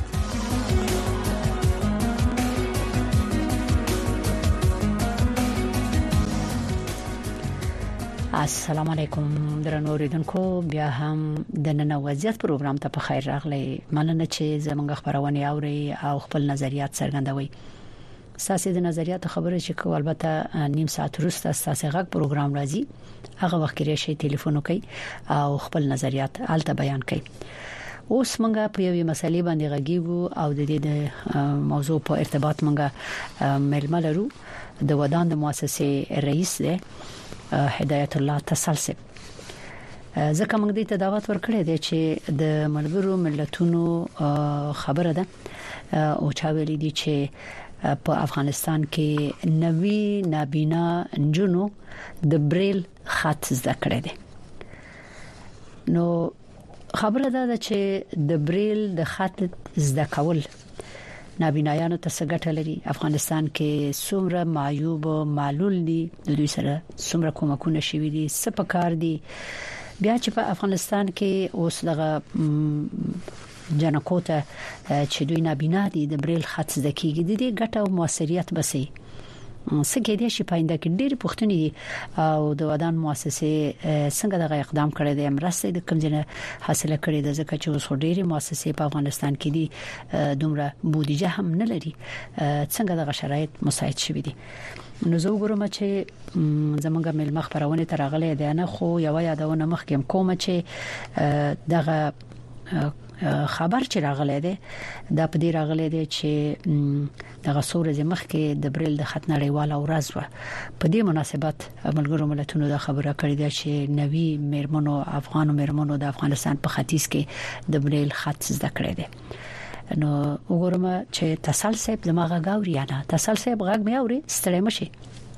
السلام علیکم درنو اوریدونکو بیا هم د نن وضعیت پروګرام ته په خیر راغلی مننه چې زموږ خبرونه اوري او خپل نظریات څرګندوي ساسي د نظریات خبره چې کو البته نیم ساعت وروسته ساسي غږ پروګرام راځي هغه وخت کې شي ټلیفون وکي او خپل نظریات الته بیان کوي اوس موږ په یوې مسلې باندې غږیږو او د دې موضوع په ارتباط موږ ململ لرو د ودان د مؤسسې رئیس دی هدایت الله تسلسل ځکه موږ دې ته دعوت ورکړې ده چې د ملګرو ملتونو خبره ده او چا ویلي دي چې په افغانستان کې نوي نابینا جنو د بریل خط زده کړی دي نو خبره ده چې د بریل د خط زده کول نابینایانو ته څه ګټه لري افغانستان کې څومره معیوب معلول دي د دوی سره څومره کومکونه شوي دي څه پکار دي بیا چې په افغانستان کې اوس دغه جنکو ته چې دوی نابینا دي د بریل خط زده کیږي د دې ګټه او موثریت بسي څنګه دې شي پاینده کې ډېر پوښتنې دي او د ودان مؤسسې څنګه دغه اقدام کړی دی مرسته د کمزنه حاصله کړې ده ځکه چې اوس ډېری مؤسسې په افغانستان کې دي دومره بودیجه هم نه لري څنګه دغه شرایط مساعد شوي دي نو زه وګورم چې زمونږ مل مخبرونه ترغلې ده نه خو یو یادونه مخکې کوم چې دغه خبر چې راغلی دی دا په دې راغلی دی چې دغه سورې مخکې د بریل د خط نړیواله ورځ و په دې مناسبت ملګرو ملتونو دا خبره کړې ده چې نوي میرمنو افغان میرمنو د افغانستان په ختیځ کې د بریل خط زده کړی دی نو وګورم چې تسلسل دماغه غاوري نه تسلسل غږ مې اوري ستړی مشي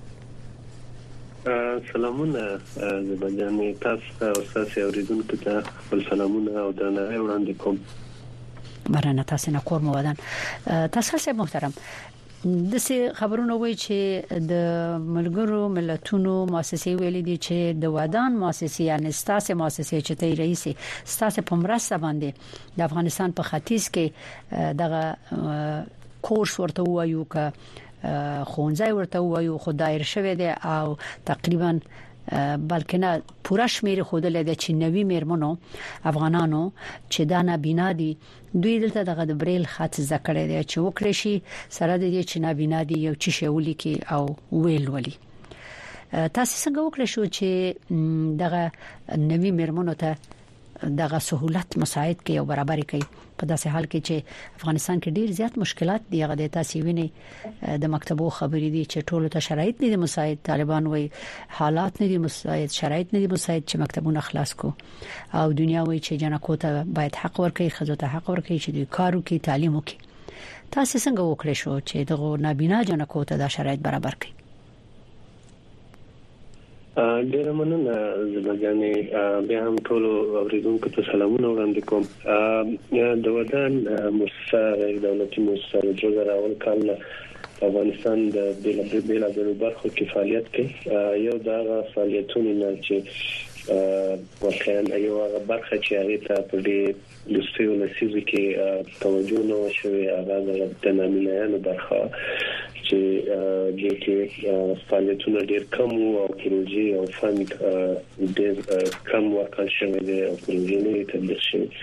سلامونه زبجانې تاسو او تاسو اوریدونکو ته خپل سلامونه او درناوی وړاندې کوم مرنه تاسو نه کور مو ودان تاسو محترم د څه خبرونه وای چې د ملګرو ملتونو مؤسسې ویلي دي چې د ودان مؤسسې یعنی ستاسو مؤسسې چې ته رئیس ستاسو په مرسته باندې د افغانستان په ختیځ کې دغه کورس ورته وایو ک خونځای ورته وایو خو دایر شوی دی او تقریبا بلکې نه پوره شمیر خود له د چینوي میرمنو افغانانو چې دا نابینا دي دوی دلته دغه د بریل خط ذکر دی چې وکړي شي سره د دې چې نابینا دي یو چې شولي کې او ویل ولي تاسو څنګه وکړی شو چې دغه نوي میرمنو ته دغه سہولت مساعد کوي او برابر کوي په داسې حال کې چې افغانستان کې ډیر زیات مشکلات دي هغه د تاسو ویني د مکتبو خبرې دي چې ټولو ته شرایط نه دي مساعد طالبان وای حالات نه دي مساعد شرایط نه دي مساعد چې مکتبونه خلاص کو او دنیا وای چې جنکو ته باید حق ورکړي خزو ته حق ورکړي چې دوی کارو کې تعلیم وکړي تاسو څنګه وکړی شو چې دغه نابینا جنکو ته د شرایط برابر کړي ډیر مننه زبجانې بیا هم ټول اوریدونکو ته سلامونه وړاندې کوم د ودان مؤسسه غیر دولتي مؤسسه د دوه زره اول کال افغانستان د بیل بیل بیل برخو کې فعالیت کوي یو دا فعالیتونه نه چې واقعا یو هغه برخه چې هغه ته په دې لسته ولسیزه کې توجه نه شوی هغه د نامینانو برخه چې د کې فعالیتونه ډېر کم او پروژې او فند ډېر کم ورکړل شوی دی او پروژې نه تطبیق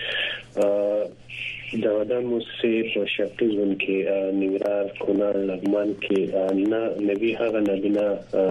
شوی د ودان مؤسسې په شرقي زون کې ننګرهار کونړ لغمان کې نه نوي هغه نابینا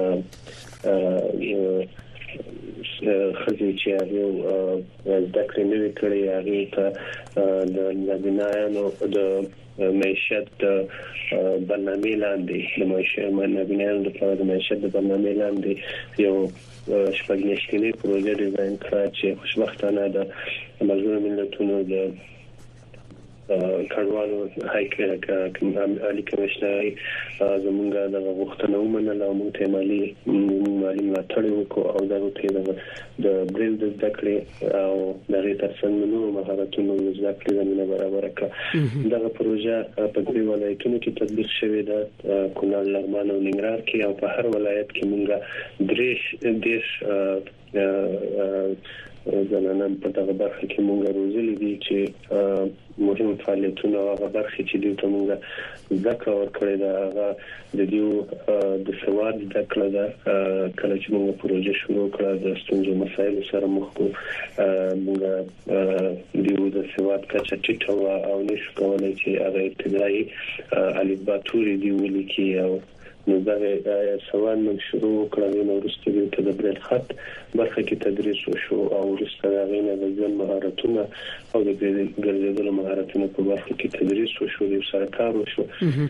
خزي چې هغه د کړنوي کړي هغه ته د نابینانو د معیشت برنامه لاندې د معیشت نابینانو لپاره د معیشت برنامه لاندې یو شپږنیشتنی پروژه ډیزاین کړه چې خوشبختانه د ملګرو ملتونو د کډوالو هایکر علی کمشنری زمونږه د غوښتنو ومنل او موږ ته مالی مالی ملاتړ وکړو او دا ته د بریل د ذکر او د ریترسن نو مهارتونو د ذکر زمينه برابر کړه دا پروژه په دې ولایتونو کې تطبیق شوې ده کونړ لغمان او ننګرهار کې او په هر ولایت کې موږ درې دیش زنانان په دغه برخه کې مونږ روزلي دي چې مهم فعالیتونه هغه برخه چې دوی ته مونږ ذکر ورکړی دا هغه د دې د سواد د کله دا کله چې مونږ پروژه شروع کړه د ستونزو مسایل سره مخ کو مونږ د د سواد کچه ټیټه او نشو کولای چې هغه ابتدایي الفباتوري دی ولیکي او نو دا سوال من شروع کړل نو ورسته د برل خط برخه کې تدریس وشو او ورسته غوښنه د ځن مهارتونه او د ګرځېدلو مهارتونه په برخه کې تدریس وشو د سرکار وشو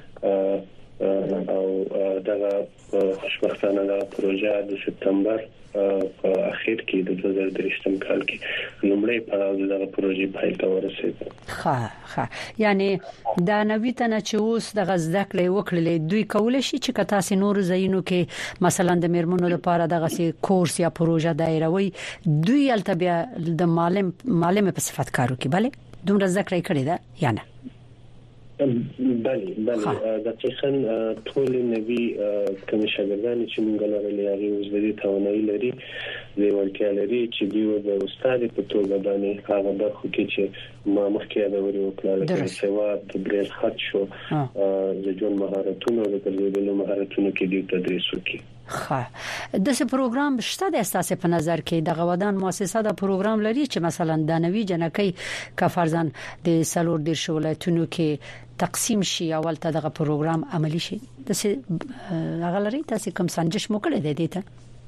او دا خوشبختانه د پروژه د سپتمبر په اخر کې د دوه زره درې کال کې لومړی پړاو د پروژې پای ته ورسېد. ها ها یعنی دا نوې تنه چې اوس د غزدک لې وکړلې دوی کول شي چې کتا سي نور زینو کې مثلا د میرمنو لپاره دغه سي کورس یا پروژه دایروي دوی التبیا د معلم معلم په صفت کارو کې bale دومره ذکر کړی دا یا نه؟ بله بله د څخن ټول نوی کوم شاګردان چې موږ لري هغه اوس د دې توانایي لري د ورکه لري چې دیو د استاد په توګه باندې هغه برخه کې چې ما مخکې دا وری وکړل چې سواد د بریل خط شو د جون مهارتونو د ګرځېدلو مهارتونو کې دی تدریس وکړي. ها د څه پروګرام شته د اساس په نظر کې د غودان مؤسسه د پروګرام لري چې مثلا د نوی جنکۍ کا فرضاً د سلور د ولایتونو کې تقسیم شي اول ته دغه پروګرام عملی شي د څه هغه لري تاسو کوم سنجش مو کړی دی ته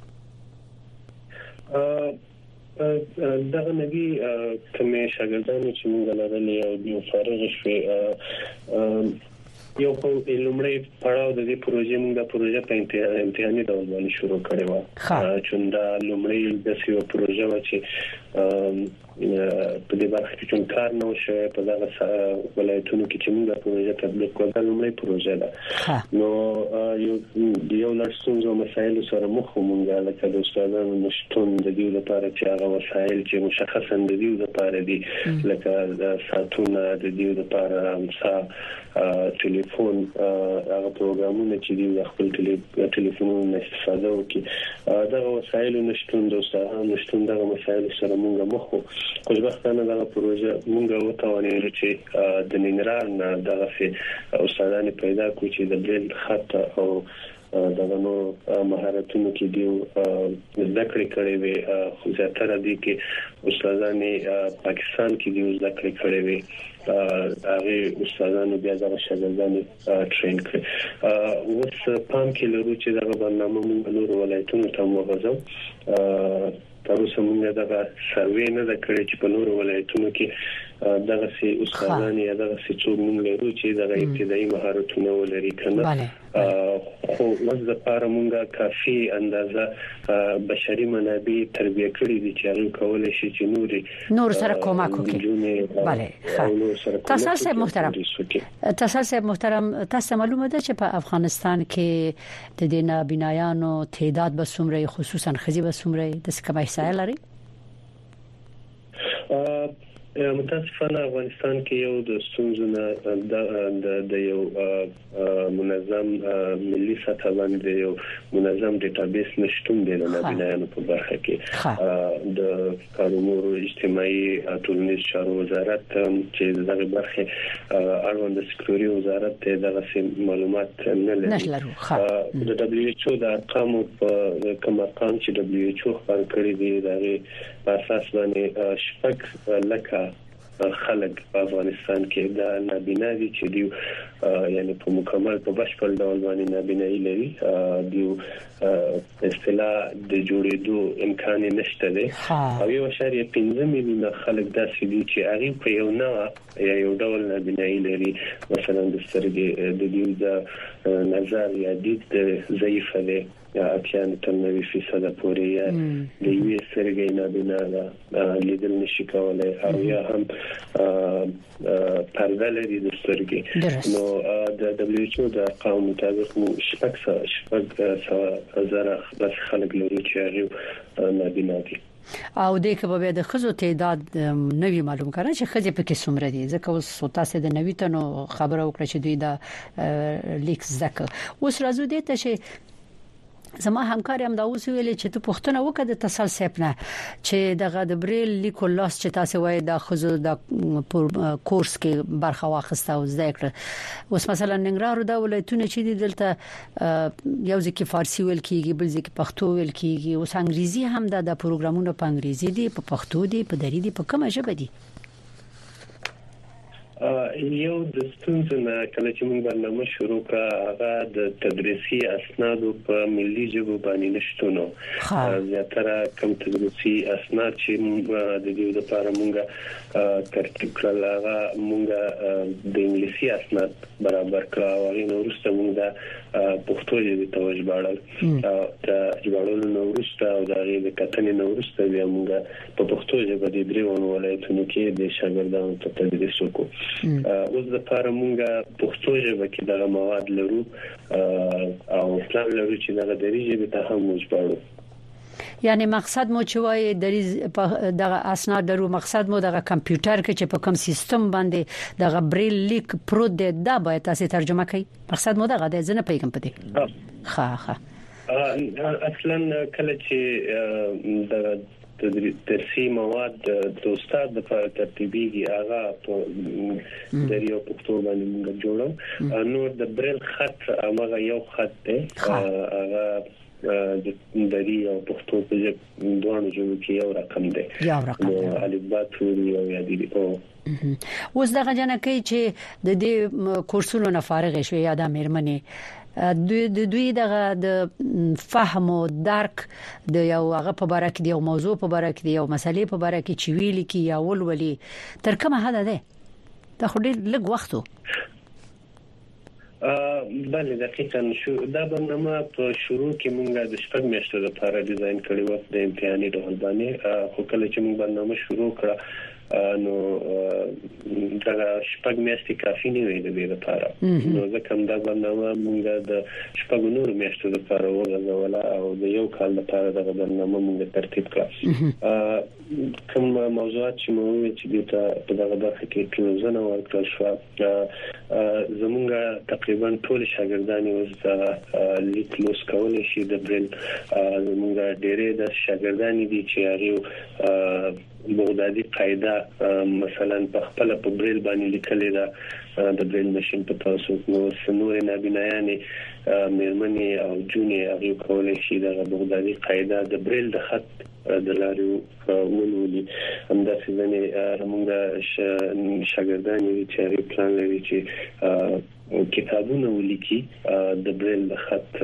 دغه نبی کومه شاګردانو چې موږ لرلې او د فارغ شوي یو په لومړی پړاو د دې پروژې موږ د پروژې په امتحاني ډول باندې شروع کړې و چې دا لومړی د سیو پروژه و چې په دې برخه کې چې کار نه وشي په دغه ولایتونو کې چې موږ د پروژې تطبیق کوو د لومړی پروژه ده نو یو یو لارښوونځو مسایل سره مخ موږ لکه د استادانو نشټون د دې لپاره چې هغه وسایل چې مشخصا د دې لپاره دي لکه ساتونه د دې لپاره امسا ټلیفون هغه پروګرامونه چې دی خپل ټلیفونونو استفاده وکړي دا وسایل نشټون د استادانو نشټون د مسایل سره موږ مخ خوشبختانه دا پروژه موږ وتاونې چې د ننګرهار نه دغه سي استادان پیدا کوي چې د بریل خط او دغه نو مهارتونو کې دی ذکر کړی وي خو زیاتره دي کې استادان پاکستان کې دی ذکر کړی وي هغه استادانو بیا د شاګردانو ټرین کړي اوس پام کې لرو چې دغه برنامه موږ نور ولایتونو ته موغځو تر اوسه موږ دغه سروې نه د کړې چې په نور ولایتونو کې دغه سي استادان یا دغه سي څو موږ لرو چې دغه ابتدایي مهارتونه ولري کنه خو وځ د پاره موږ کافي اندازه بشري منابع تربیه کړې دي چې هغه کولای شي چې نوري نور سره کومک وکړي. bale تاسو محترم تاسو محترم تاسو معلومه ده چې په افغانستان کې د دینه بنایانو تعداد به څومره خصوصا خزي به څومره د سکمای سایل لري متاسفانه افغانستان کې یو د ستونزو نه د یو منظم ملي سطح باندې یو منظم ډیټابیس نشټون دی نه بنایانو په برخه کې د کارونو اجتماعي ټولنیز چارو وزارت چې دغه برخه اړوند د سکیورټي وزارت دغه معلومات نه لري د دبليو ایچ او د ارقام په کوم ارقام چې دبليو ایچ او خبر کړی دی دغه په اساس باندې شپږ لکه خلک په افغانستان کې د نابینا دي چې دی یعنی په مکمل په بشپړ ډول باندې نابینایي لري دی اصطلاح د جوړېدو امکان نشته دی او یو اشاریه پنځه میلیونه خلک داسې دي چې هغه په یو نه یا یو ډول نابینایي لري مثلا د سترګې د دې د نظر یا دید ضعیف دی یا اتیان تنوي فیصد پورې یا د یو سرګې نابینا ده لیدل نشي کولای او یا هم پرده لري د سترګې نو د دبليو ایچ او د ارقام مطابق مو شپږ شپږ زره بس خلک لري چې هغه نابینا دي او د کبه د خزو تعداد نوی معلوم کړه چې خزې په کې څومره دي ځکه اوس تاسو د نوی تنو خبره وکړه چې دوی د لیکس ځکه اوس راځو دې ته چې زما همکار هم دا اوس ویل چې ته پښتنه وکړه د تسلسل نه چې دغه د بریل لیکو لاس چې تاسو وای د خزو د کورس کې برخه واخسته او زده کړه اوس مثلا ننګرهار د ولایتونو چې دلته یو ځکه فارسی ویل کیږي بل ځکه پښتو ویل کیږي اوس انګریزي هم د پروګرامونو په انګریزي دي په پښتو دي په دری دي په کومه ژبه دي یو د ستونزو نه کله چې موږ برنامه شروع کړه هغه د تدریسي اسنادو په ملي ژبه باندې نشټونه زیاتره کوم تدریسي اسناد چې د دې لپاره موږ ترتیب کړل هغه موږ د انګلیسي اسناد برابر کړو او هغه وروسته موږ د پښتو ژبې ته وژباړل د ژباړلو نو وروسته او د هغه د کتنې نو وروسته بیا موږ په پښتو ژبه د درې ولایتونو کې د شاګردانو ته تدریس وکړو اوس د لپاره موږ پښتو ژبه کې دغه مواد لرو او پلان لرو چې دغه درې ژبې ته هم وژباړو یعنی مقصد مو چې وای د دغه اسناد درو مقصد مو دغه کمپیوټر کې چې په کوم سیستم باندې دغه بریل لیک پرو د دا باید تاسو ترجمه کړئ مقصد مو دغه د زنه پیغام پدې ها ها اصلا کله چې د تدریسي مواد د استاد د لپاره ترتیبيږي هغه په دریو پښتو باندې موږ جوړو نو د بریل خط هغه یو خط دی هغه د دریو پښتو په دوه ژبو کې یو رقم دی یو رقم دی الفبات یو یادی او اوس دغه جنکه چې د دې کورسونو نه فارغ شوی یا د مېرمنې د دوی دغه د فهم او درک د یو هغه په اړه کې د یو موضوع په اړه کې د یو مسلې په اړه کې چې ویل کی یا ولولي تر کومه حد ده دا خو ډېر لږ وخت ا بله دقیقاً شو دا برنامه په شروع کې مونږه د شپږ میاشتو لپاره ډیزاین کړی و د امتحاني ډول باندې خو کله چې مونږ برنامه شروع کړ نو دا شپږ میاشتې کافي نه وي د دې لپاره نو ځکه دا برنامه مونږ د شپږ نور میاشتو لپاره وغځوله او د یو کال لپاره دا برنامه مونږ ترتیب کړ کوم موضوعات چې مو چې د په دغه برخه کې کلوزنه ورکړل شو زمونږ تقریبا ټول شاګردان اوس د لیک لوس کولای شي د بریل زمونږ ډېرې د شاګردان دي چې هغه بغدادي قاعده مثلا په خپل په بریل باندې لیکلې ده د بریل ماشين په تاسو نو سنور نابینایانه مېرمنې او جونې هغه کولای شي د بغدادي قاعده د بریل د خط د لارو ولولي همداسې باندې موږ شاګردان چې پلان لري چې کتابونه ولیکي د بریل د خط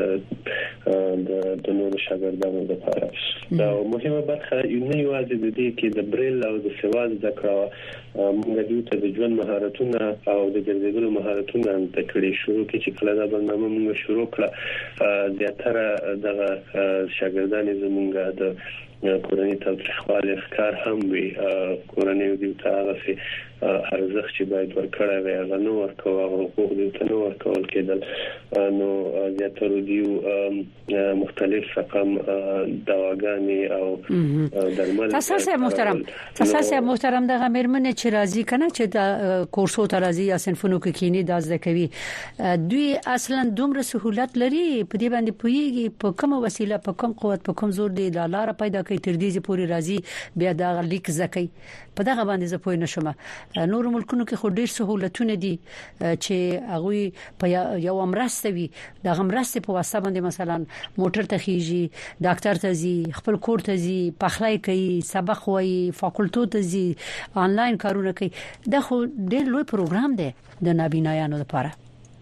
د نورو شاګردانو لپاره دا مهمه برخه یو نه یوازې د دې کې د بریل او د سواز د کړه موږ دوی ته د ژوند مهارتونه او د ګرځېدلو مهارتونه د کړې شروع کې چې کله دا برنامه موږ شروع کړه د اتره د شاګردانو زموږ د کورنۍ تاریخوالي ښکار هم وي کورنۍ د تاریخي ارزښت چې باید ورکړی وي هغه نو ورکوه او حقوق د تنو ورکول کېدل نو زیاتره دیو مختلف رقم دواګانې او درمل تاسو محترم تاسو محترم دغه مېرمنې چې راځي کنه چې د کورسو ته راځي یا صنفونو کې کینی د زده کوي دوی اصلا دومره سہولت لري په دې باندې پويږي په کومه وسیله په کوم قوت په کوم زور دی د لار پیدا کوي تر دې پوري راځي بیا دا لیک زکي په دغه باندې زه پوه نشم نور ملکونو کې خو ډیر سہولتونه دي چې هغه په یو امرسته وي د امرسته په واسطه باندې مثلا موټر ته خيږي ډاکټر ته ځي خپل کور ته ځي پخلای کوي سبق وایي فاکولټو ته ځي آنلاین کارونه کوي دا خو ډیر لوی پروګرام دی د نابینایانو لپاره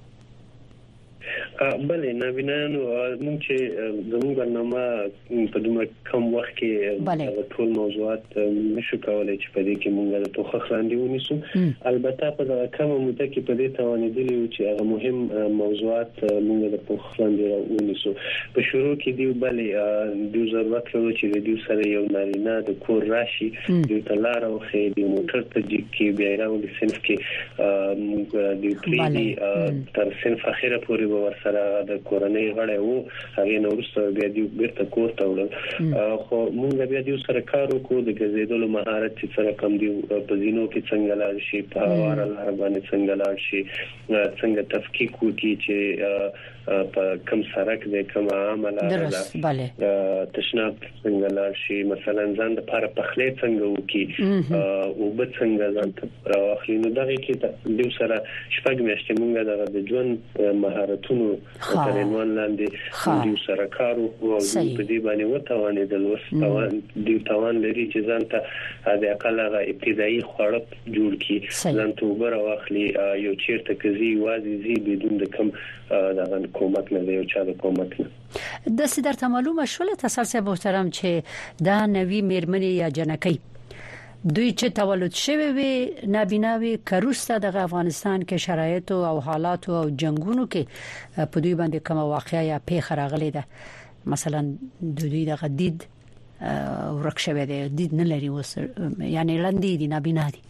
بله نابینانو موږ چې زموږ برنامه په دومره کم وخت کې ټول موضوعات نشو کولای چې په دې کې موږ د توخه خلاندې ونیسو البته په دغه کم مدته کې په دې توانیدلی چې هغه مهم موضوعات موږ د توخه خلاندې ونیسو په شروع کې دی بله د ضرورت لري چې د دې سره یو نارینه د کور راشي د تلار او خې د موټر ته چې بیا راو د صنف کې د پریدي تر صنف اخیره پورې ورسره سره د کورنۍ غړي وو هغه نو ورسره بیا دی بیرته کور ته وړل خو موږ بیا دی سره کار وکړو د غزیدلو مهارت سره کم دی په زینو کې څنګه لاړ شي په واره لار باندې څنګه لاړ شي څنګه تفکیک وکړي چې په کم سرک د کوم عمله درست bale تشناب څنګه لاړ شي مثلا ځان د لپاره پخلې څنګه وکړي او به څنګه ځان ته راوخلي نو دغه کې د سره شپږ میاشتې موږ د ژوند مهارتونو تر عنوان لاندې د سره کار او په دې باندې وتاوانې د لوست د توان لري چې ځان ته د اقل ابتدایي خړپ جوړ کړي ځان ته وبره واخلي یو چیرته کزي وازي زی بدون د کم دغه کومک نه دی او چا د کومک نه د سیدر ته معلومه شول تاسو محترم چې دا نوی میرمنې یا جنکۍ دوی چې تولد شوی وي نابیناوي کروسته د افغانستان کې شرایط او حالات او جنگونو کې په دوی باندې کوم واقعیا یا پیښه راغلي ده مثلا د دوی د غدید ورک شوی دی دید نه لري وس یعنی لاندې دي نابینا دي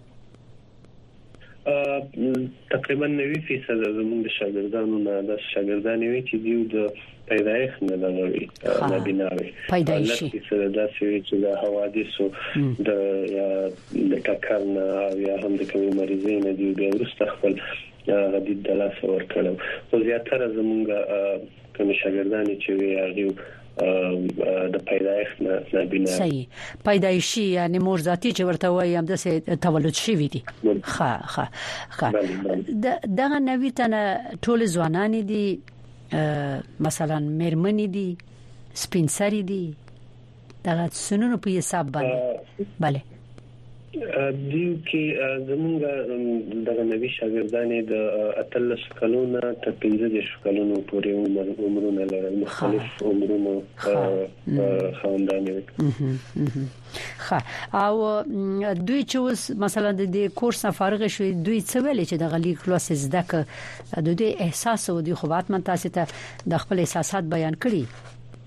تقریبا نوي فیصد زموږ د شاګردانو نه د شاګردانو وی چې دیو د پیدایښت نه لري نابیناوي پیدایشي فیصد د سوي چې د حوادثو د یا د ټکر نه یا هم د کومې مریضۍ نه دی بیا ورسته خپل غدید د لاس ور کړو خو زیاتره زموږ کوم شاګردان چې وی هغه د پیدایښت نه نابینا صحیح پیدایشي یعنی مور ذاتی چې ورته وایي هم د تولد شوی دي ها ها ها دغه نوی تنه ټول ځوانان دي مثلا مېرمنې دي سپینسری دي دغه سنونو په حساب باندې bale دیو کې زمونږ دغه نوي شاګردانې د اتلس کلونو تر پنځه کلونو پورې عمر عمرونه لري مختلف عمرونو خواندانې ښه او دوی چې اوس مثلا د دې کورس نه فارغ شوي دوی څه ویل چې د غلیق کلاس زده ک د دې احساس او د خوبات من تاسو ته د خپل احساسات بیان کړي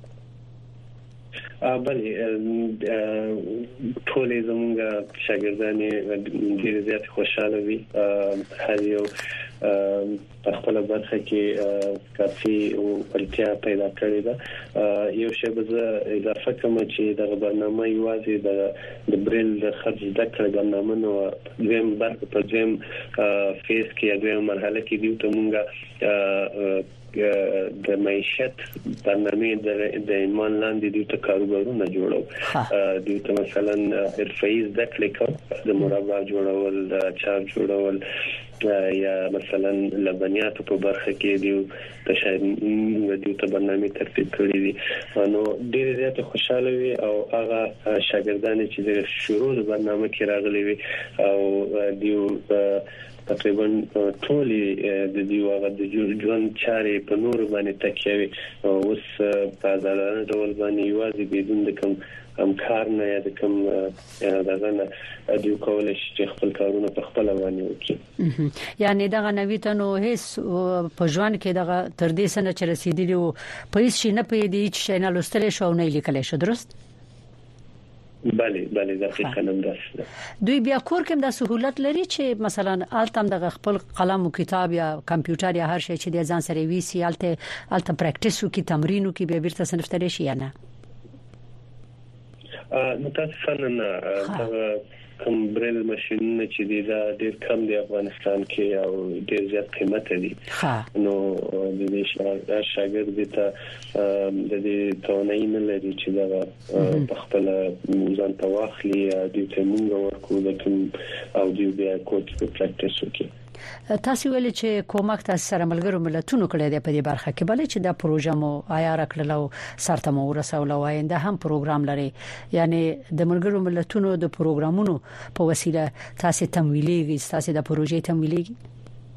بله ټول زموږ شاګردانې ډېر زیات خوشاله وي هر یو په خپل برخه کې کافي او اړتیا پیدا کړې ده یو شی به اضافه کوم چې د برنامه یوازې د د بریل د خرج د کړه برنامه نو زم برخه په زم فیس کې د مرحله کې دی ته مونږه د معیشت برنامه د ایمان لاندې د کاروبارونو جوړو د ته مثلا حرفي ذکر لیکو د مربع جوړول د چار جوړول یا مثلا لبنیات په برخه کې دی د شاید د ته برنامه ترتیب کړی دي نو ډېر زیات خوشاله وي او هغه شاګردان چې د شروع د برنامه کې راغلي وي او دیو تقریبا ټول د دې واغ د ژوند چارې په نور باندې تکیوي اوس په ځانګړي ډول باندې یوازې بدون د کوم امکار نه یا د کوم دغه نه د کول شي خپل کارونه په خپل باندې وکړي یعنی دغه نوی تنو هیڅ په ژوند کې دغه تر دې سره چې رسیدلی وو په هیڅ شي نه پیډي چې نه لوستل شو نه لیکل شو درست bale bale دقیقاً هم داسې دوی بیا کور کې د سہولت لري چې مثلا التم د خپل قلم او کتاب یا کمپیوټر یا هر شي چې د ځان سره ویسي الته الته پریکټیس او کی تمرین او کی به بیرته صنف ته شي نه متاسفانه نه کوم بریل ماشینونه چې دي دا ډېر کم دی افغانستان کې او ډېر زیات قیمت دي نو د دې شاګرد ته د دې توانایي نه لري چې دا په خپل ځان ته واخلي د تمونګ ورکو د کوم او دی بیا کوچ په پریکټیس وکړي تاسو ویل چې کومک تاسو سره ملګرو ملتونو کړی دی په دې برخه کې بلې چې دا پروژه مو عیار کړلو سرته مو ورسول وایي هم پروګرام لري یعنی د ملګرو ملتونو د پروګرامونو په وسیله تاسو تمویلېږي تاسو د پروژې تمویلېږي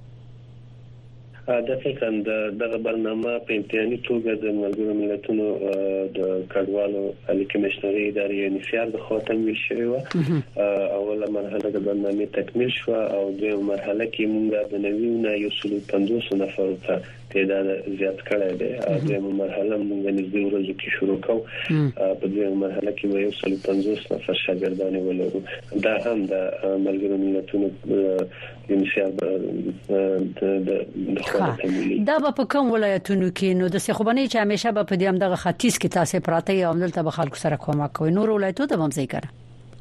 دقیقاً دغه برنامه په امتیازي توګه د ملګرو ملتونو د کډوالو عالی کمشنري ادارې انفیار د خاتم ویل شوی و اوله مرحله د برنامه تکمیل شو او د مرحله کې موږ د نویونه یو سل پنځوس نفر ته تعداد زیات کړی دی د مرحله موږ نږدې ورځو کې شروع کوو په دې مرحله کې به یو سل پنځوس نفر شاګردان ولرو دا هم د ملګرو ملتونو انفیار د سره دا په کوم ولایتونو کې نو د سخوبني چې همیشه په دې هم دغه ختیځ کې تاسو پراته یو دلته به خلکو سره کومک کوي نور ولایتونو ته هم ځای کړه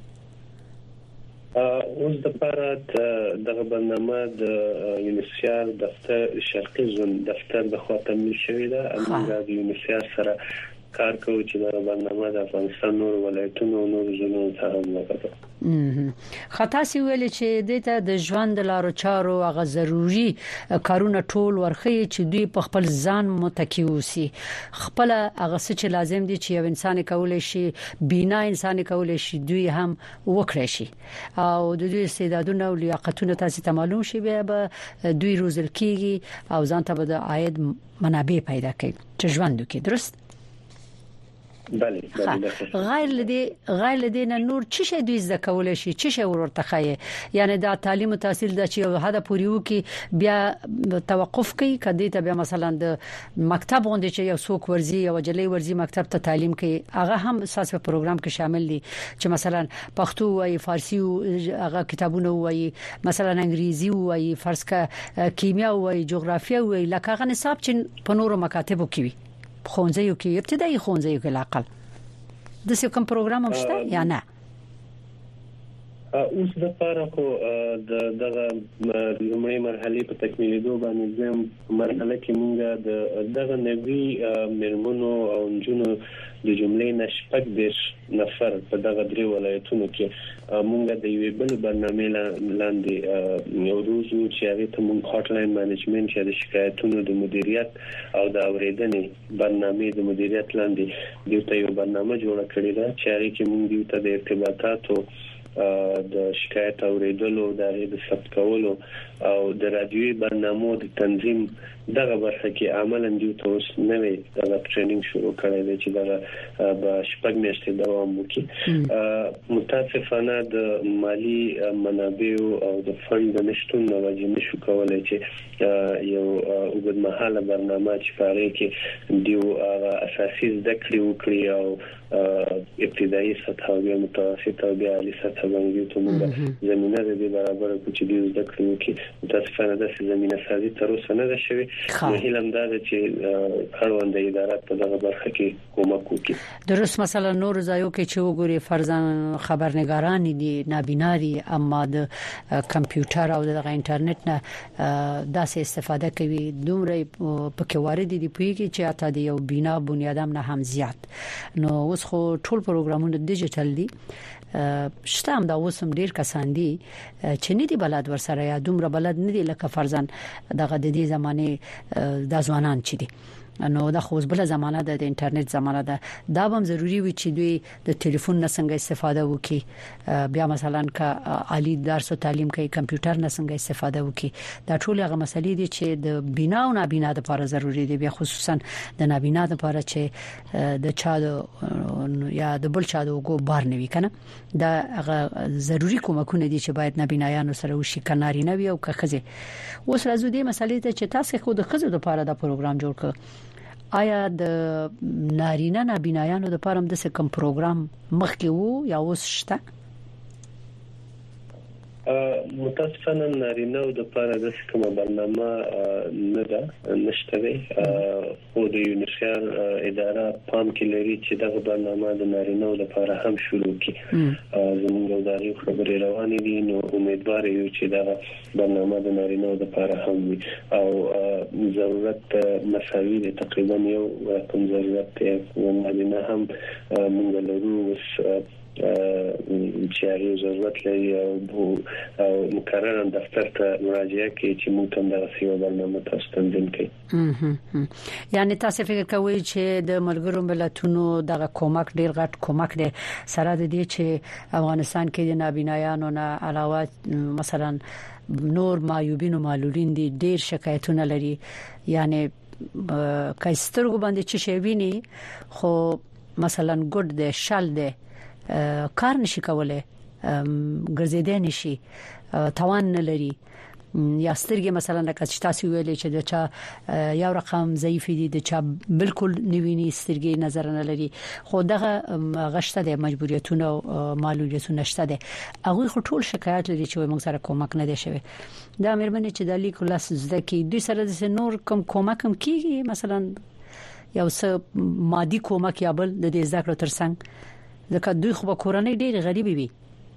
اوس د پاره دغه برنامه د یونیسیار دفتر شرقي زون دفتر د خاطر شوی دا امریکا د یونیسیار سره کار کوي چې دا برنامه د افغانستان نور ولایتونو او نور زونو ته هم وکړي خطا سی ویل چې دته د ژوند لارو چارو هغه ضروری کارونه ټول ورخي چې دوی په خپل ځان متکی وسی خپل هغه څه چې لازم دي چې یو انسان کولای شي بنا انسان کولای شي دوی هم وکړي شي او د دوی استعدادونه او لیاقتونه تاسو ته معلوم شي به دوی روزل کیږي او ځان ته به د عاید منابع پیدا کوي چې ژوند وکړي درست بله بله غیر لدی غیر لدی نه نور چی شي دوی زده کول شي چی شي ورته خایي یعنی دا تعلیم او تحصیل د چي هدا پوریو کې بیا توقف کوي کدی ته بیا مثلا د مکتب غونډه چې یو څوک ورزي او جلي ورزي مکتب ته تعلیم کوي هغه هم اساس په پروګرام کې شامل دي چې مثلا پښتو او فارسی هغه کتابونه وایي مثلا انګریزي وایي فرض کا کیمیا وایي جغرافیا وایي لکه هغه نصاب چې په نورو مکاتبو کې وي خونځیو کې ابتدایي خونځیو کې لاقل د څه کوم پروګرام مشته یا نه اوس د پاره خو د دغه لومړی مرحله په تکمیلي دوه باندې زم مرحله کې مونږه د دغه نوي مرمنو او جنونو د جملې نشپک د نفر په دغه درې ولایتونو کې مونږه د یو بل برنامه لاندې یو روزو چې هغه ته مونږ هاټلاین مانجمنت چې د شکایتونو د مدیریت او د اوریدنې برنامه د مدیریت لاندې د یو برنامه جوړ کړی دا چې هغه کې مونږ ته د ارتباطاتو د شکایت اوریدلو د د ثبت کولو او د رادیوي برنامو د تنظیم دغه برخه کې عملاً د توس نوې د ټریننګ شروع کړی دی چې دغه په شپږ میاشتې دوام وکړي متاسفانه د مالی منابع او د فند نشټون نوځي نشو کولای چې یو وګړمحاله برنامه چې پاره کې دیو اساسي ذکر وکړي او ابتدایي سطح او متوسطه او عالی سطح باندې ته موږ زمينه دې برابر کوو چې دیو ذکر وکړي متاسفانه د زمينه سازي تر اوسه نه ده شوی نو هیلم دا چې اړوند ادارات په دغه برخه کې کومک وکړي درست مثلا نور ځایو کې چې وګوري فرضاً خبرنګاران دي نابینا دي اما د کمپیوټر او د انټرنیټ نه داسې استفاده کوي دومره پکې وارد دي پوهیږي چې اته د یو بینا بنیادم نه هم زیات نو اوس خو ټول پروګرامونه ډیجیټل دي شته هم دا اوسم ډیر کسان دي چې نه دي بلد ورسره یا دومره بلد نه دي لکه فرضاً دغه د دې زمانه د ځوانان چې دي نو دا خو بل زمانه د انټرنیټ زمانه ده دا هم ضروری وي چې دوی د ټلیفون نه څنګه استفاده وکړي بیا مثلا ک عالی درس او تعلیم کوي کمپیوټر نه څنګه استفاده وکړي دا ټول هغه مسلې دي چې د بنا او نابینا لپاره ضروری دي بیا خصوصا د نابینا لپاره چې د چا د یا د بل چا د وګو بار نه وي کنه دا هغه ضروری کومکونه دي چې باید نابینایانو سره وشي کناري نه وي او کخزه اوس راځو دې مسلې ته چې تاسو خو د خزو لپاره دا پروګرام جوړ کړ آیا د نارینه نابینایانو د پاره د کوم پروګرام مخکې وو یا اوس شته متاسفانه نارینه د پاره د کوم برنامه نه ده نشته وي خو د یونیسیار اداره پام کې لري چې دغه برنامه د نارینه لپاره هم شروع کړي زموږ د اړیکو خبرې روانې دي نو امیدوار یو چې دغه برنامه د نارینه لپاره هم وي او ضرورت مساوي دي تقریبا یو کوم ضرورت دی نارینه هم موږ لرو چې هغه ضرورت لري او مقرره دفتر ته مراجعه کوي چې موږ ته د سیو برنامه تاسو تنظیم کړي یعنی تاسو فکر کوئ چې د ملګرو ملتونو دغه کومک ډیر غټ کومک دی سره د دې چې افغانستان کې د نابینایانو نه علاوه مثلا نور معیوبین او معلولین دي ډیر شکایتونه لري یعنی کایسترګو باندې چې شی ویني خو مثلا ګډ دی شل دی کار نشي کولای ګرځیدای نشي توان نه لري یا سترګې مثلا لکه چې تاسو ویلې چې د چا یو رقم ضعیف دي د چا بالکل نویني سترګې نظر نه لري خو دغه غشته د مجبوریتونو او معلولیتونو شته ده هغه ټول شکایت لري چې موږ سره کومک نه دی شوی دا مېرمنې چې د لیکو لاس زده کی دوی سره د نور کوم کومک هم کیږي مثلا یو څه مادي کومک یا بل د دې زده کړو ترڅنګ ځکه دوی خو په کورنۍ ډېر غریبي وي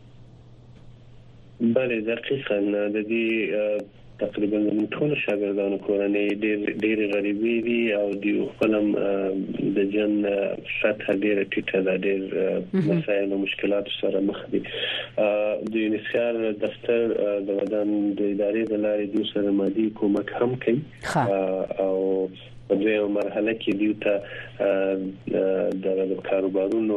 بله دقیقاً د دې تقریبا ټول شاګردانو کورنۍ ډېر ډېر غریبي دي او د خپلم د جن سطح ډېر ټیټه ده ډېر مسایل او مشکلات سره مخ دي د یونیسیار دفتر د ودان د ادارې د لارې د سره مادي کومک هم کوي او په دغه مرحله کې دیو ته د کاروبارونو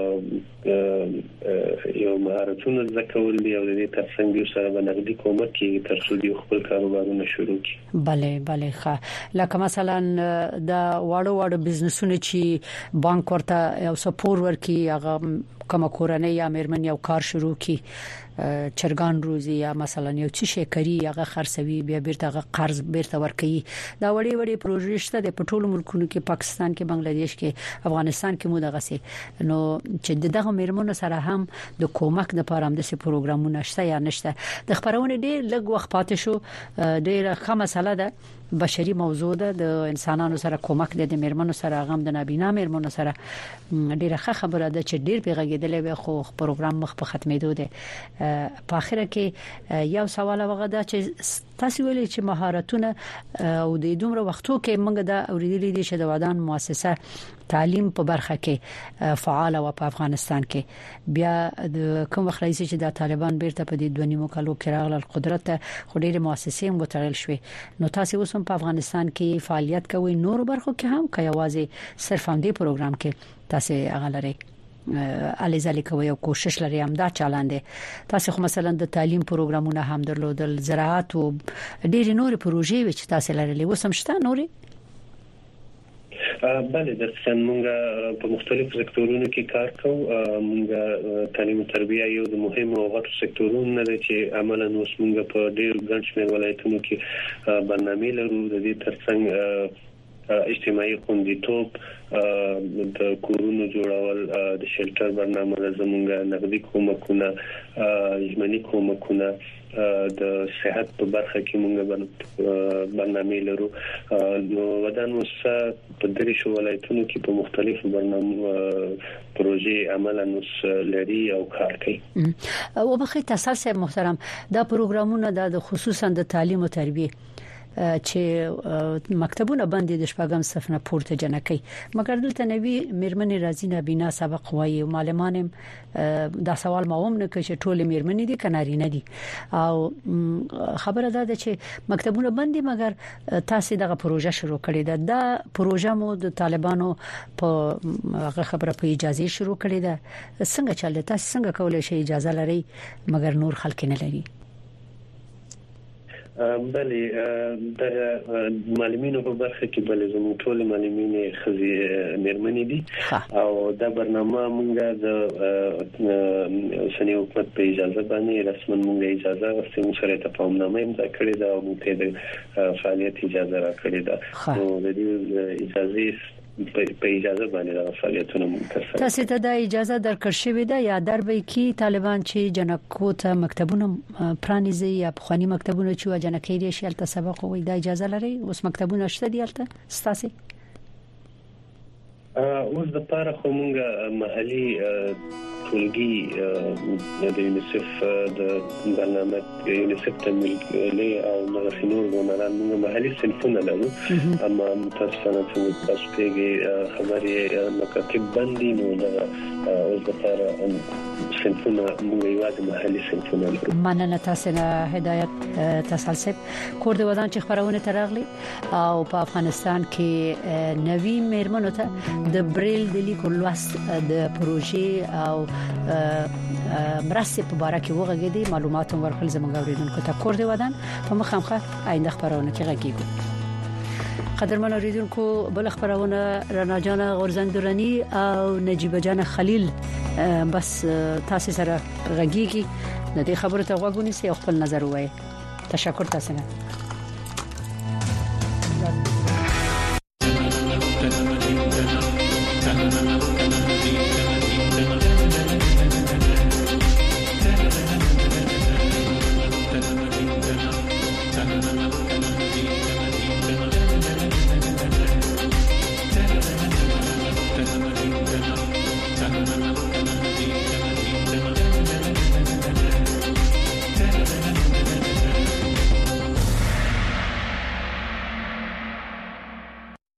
یو مهارتونه ذکول دی او د دې ترڅنګ دیو سره باندې کومک کوي تر څو دیو خپل کاروبارونه شروع کړي. bale bale ښه لکه مثلا د واړو واړو بزنسونو چې بانک ورته یو سپور ورکي هغه کوم کورنۍ یا مېرمن یو کار شروع کړي چرګان روزي یا مثلا یو څه شي کوي هغه خرڅوي بیا بیرته قرض بیرته ورکوي دا وړي وړي پروژې شته د پټول ملکونو کې پاکستان کې بنگلاديش کې افغانستان کې مو دغه سي نو چې دغه مېرمنو سره هم د کومک د لپاره هم د سي پروګرامونه شته یا نشته د خبرونه ډېر لږ وخت پاتې شو ډېر ښه مسله ده بشري موضوع ده د انسانانو سره کومک د مېرمنو سره غم د نابینا مېرمنو سره ډیره ښه خبره ده چې ډیر پیغاګیدلې وي خو پروګرام مخ په ختمېدو ده په اخر کې یو سوال وغه ده چې تاسو ویلي چې مهارتونه او د دومره وختو کې موږ د اوریدلې دي چې د ودان مؤسسه تعلیم په برخه کې فعال او په افغانستان کې بیا د کوم وخت راځي چې د طالبان بیرته په دې دوه نیمو کالو کې راغلل قدرت خو ډېر مؤسسې متغیر شوې نو تاسو اوس هم په افغانستان کې فعالیت کوئ نور برخو کې هم کوي صرف هم دې پروګرام کې تاسو هغه لري علي ځلې کوي او کوشش لري هم دا چالاندې تاسو خو مثلا د تعلیم پروګرامونه هم درلودل زراعت او ډېر نور پروژې چې تاسو لري وسم شته نوري بله د څنګه په مختلفو سکتورونو کې کار کوو موږ تعلیم او تربیه یو د مهمو او غټو سکتورونو نه دي چې عملاً اوس موږ په ډېر ګڼ شمېر ولایتونو کې برنامې لرو د دې ترڅنګ اجتماعي خوندیتوب د کورونو جوړول د شلټر برنامه زمونږ نقدي کومکونه ژمنی کومکونه د صحت په برخه کې موږ برنامې لرو نو ودان وسه په درې شو ولایتونو کې په مختلفو برنامو پروژې عملاً لري او کار کوي او بخې تاسو محترم دا پروګرامونه د خصوصا د تعلیم او تربیه چې مکتبونه باندې د شپږم صف نه پورته جنکې مګر دلته نوی مېرمنې راځي نه بنا سبق وایي معلمان دا سوال ماوم نه کوي چې ټول مېرمنې دي کناري نه دي او خبره ده چې مکتبونه باندې مګر تاسو دغه پروژه شروع کړې ده دا پروژه مو د طالبانو په خبره په اجازه شروع کړې ده څنګه چل تاسو څنګه کولای شئ اجازه لري مګر نور خلک نه لري بله د معلمینو په برخه کې بل زموږ ټول معلمین خزي مېرمنې دي او دا برنامه موږ د سنی حکومت په اجازه باندې رسمن موږ اجازه ورسې موږ سره ته پامنامه امضا کړې ده او موږ ته د فعالیت اجازه را کړې ده نو د دې اجازه په اجازه باندې دا فعالیتونه ممکن تاسو ته د اجازه درکړ شوې ده یا دربې کې طالبان چې جنکو ته مکتبونه پرانیزي یا بخوانی مکتبونه چې جنکې لري شي الته سبق وي دا اجازه لري اوس مکتبونه شته دي الته ستاسو اوس د پاره خو مونږ محلي ټولګي د یونیسف د برنامه یونیسف ته ملي او نغسینور ګونران موږ محلي صنفونه لرو اما متاسفانه چې تاسو پیګي خبرې مکاتب باندې نو دا اوس د پاره صنفونه موږ یوازې محلي صنفونه لرو مننه تاسو نه هدایت تسلسل کور د ودان چې خبرونه ترغلي او په افغانستان کې نوی مېرمنو ته د بریل د لیکو لوست د پروژې او مرسته په اړه کې وغږیدي معلومات ورکړل زموږ اوریدونکو ته کور دی ودان په مخامخه آینده خبرونه کې غږیږي قدرمن اوریدونکو بل خبرونه رنا جان غورزنګ او نجیبه جان خلیل بس تاسو سره غږیږي د دې خبرو ته غوږ ونیسئ او خپل نظر ووایئ تشکر تاسو نه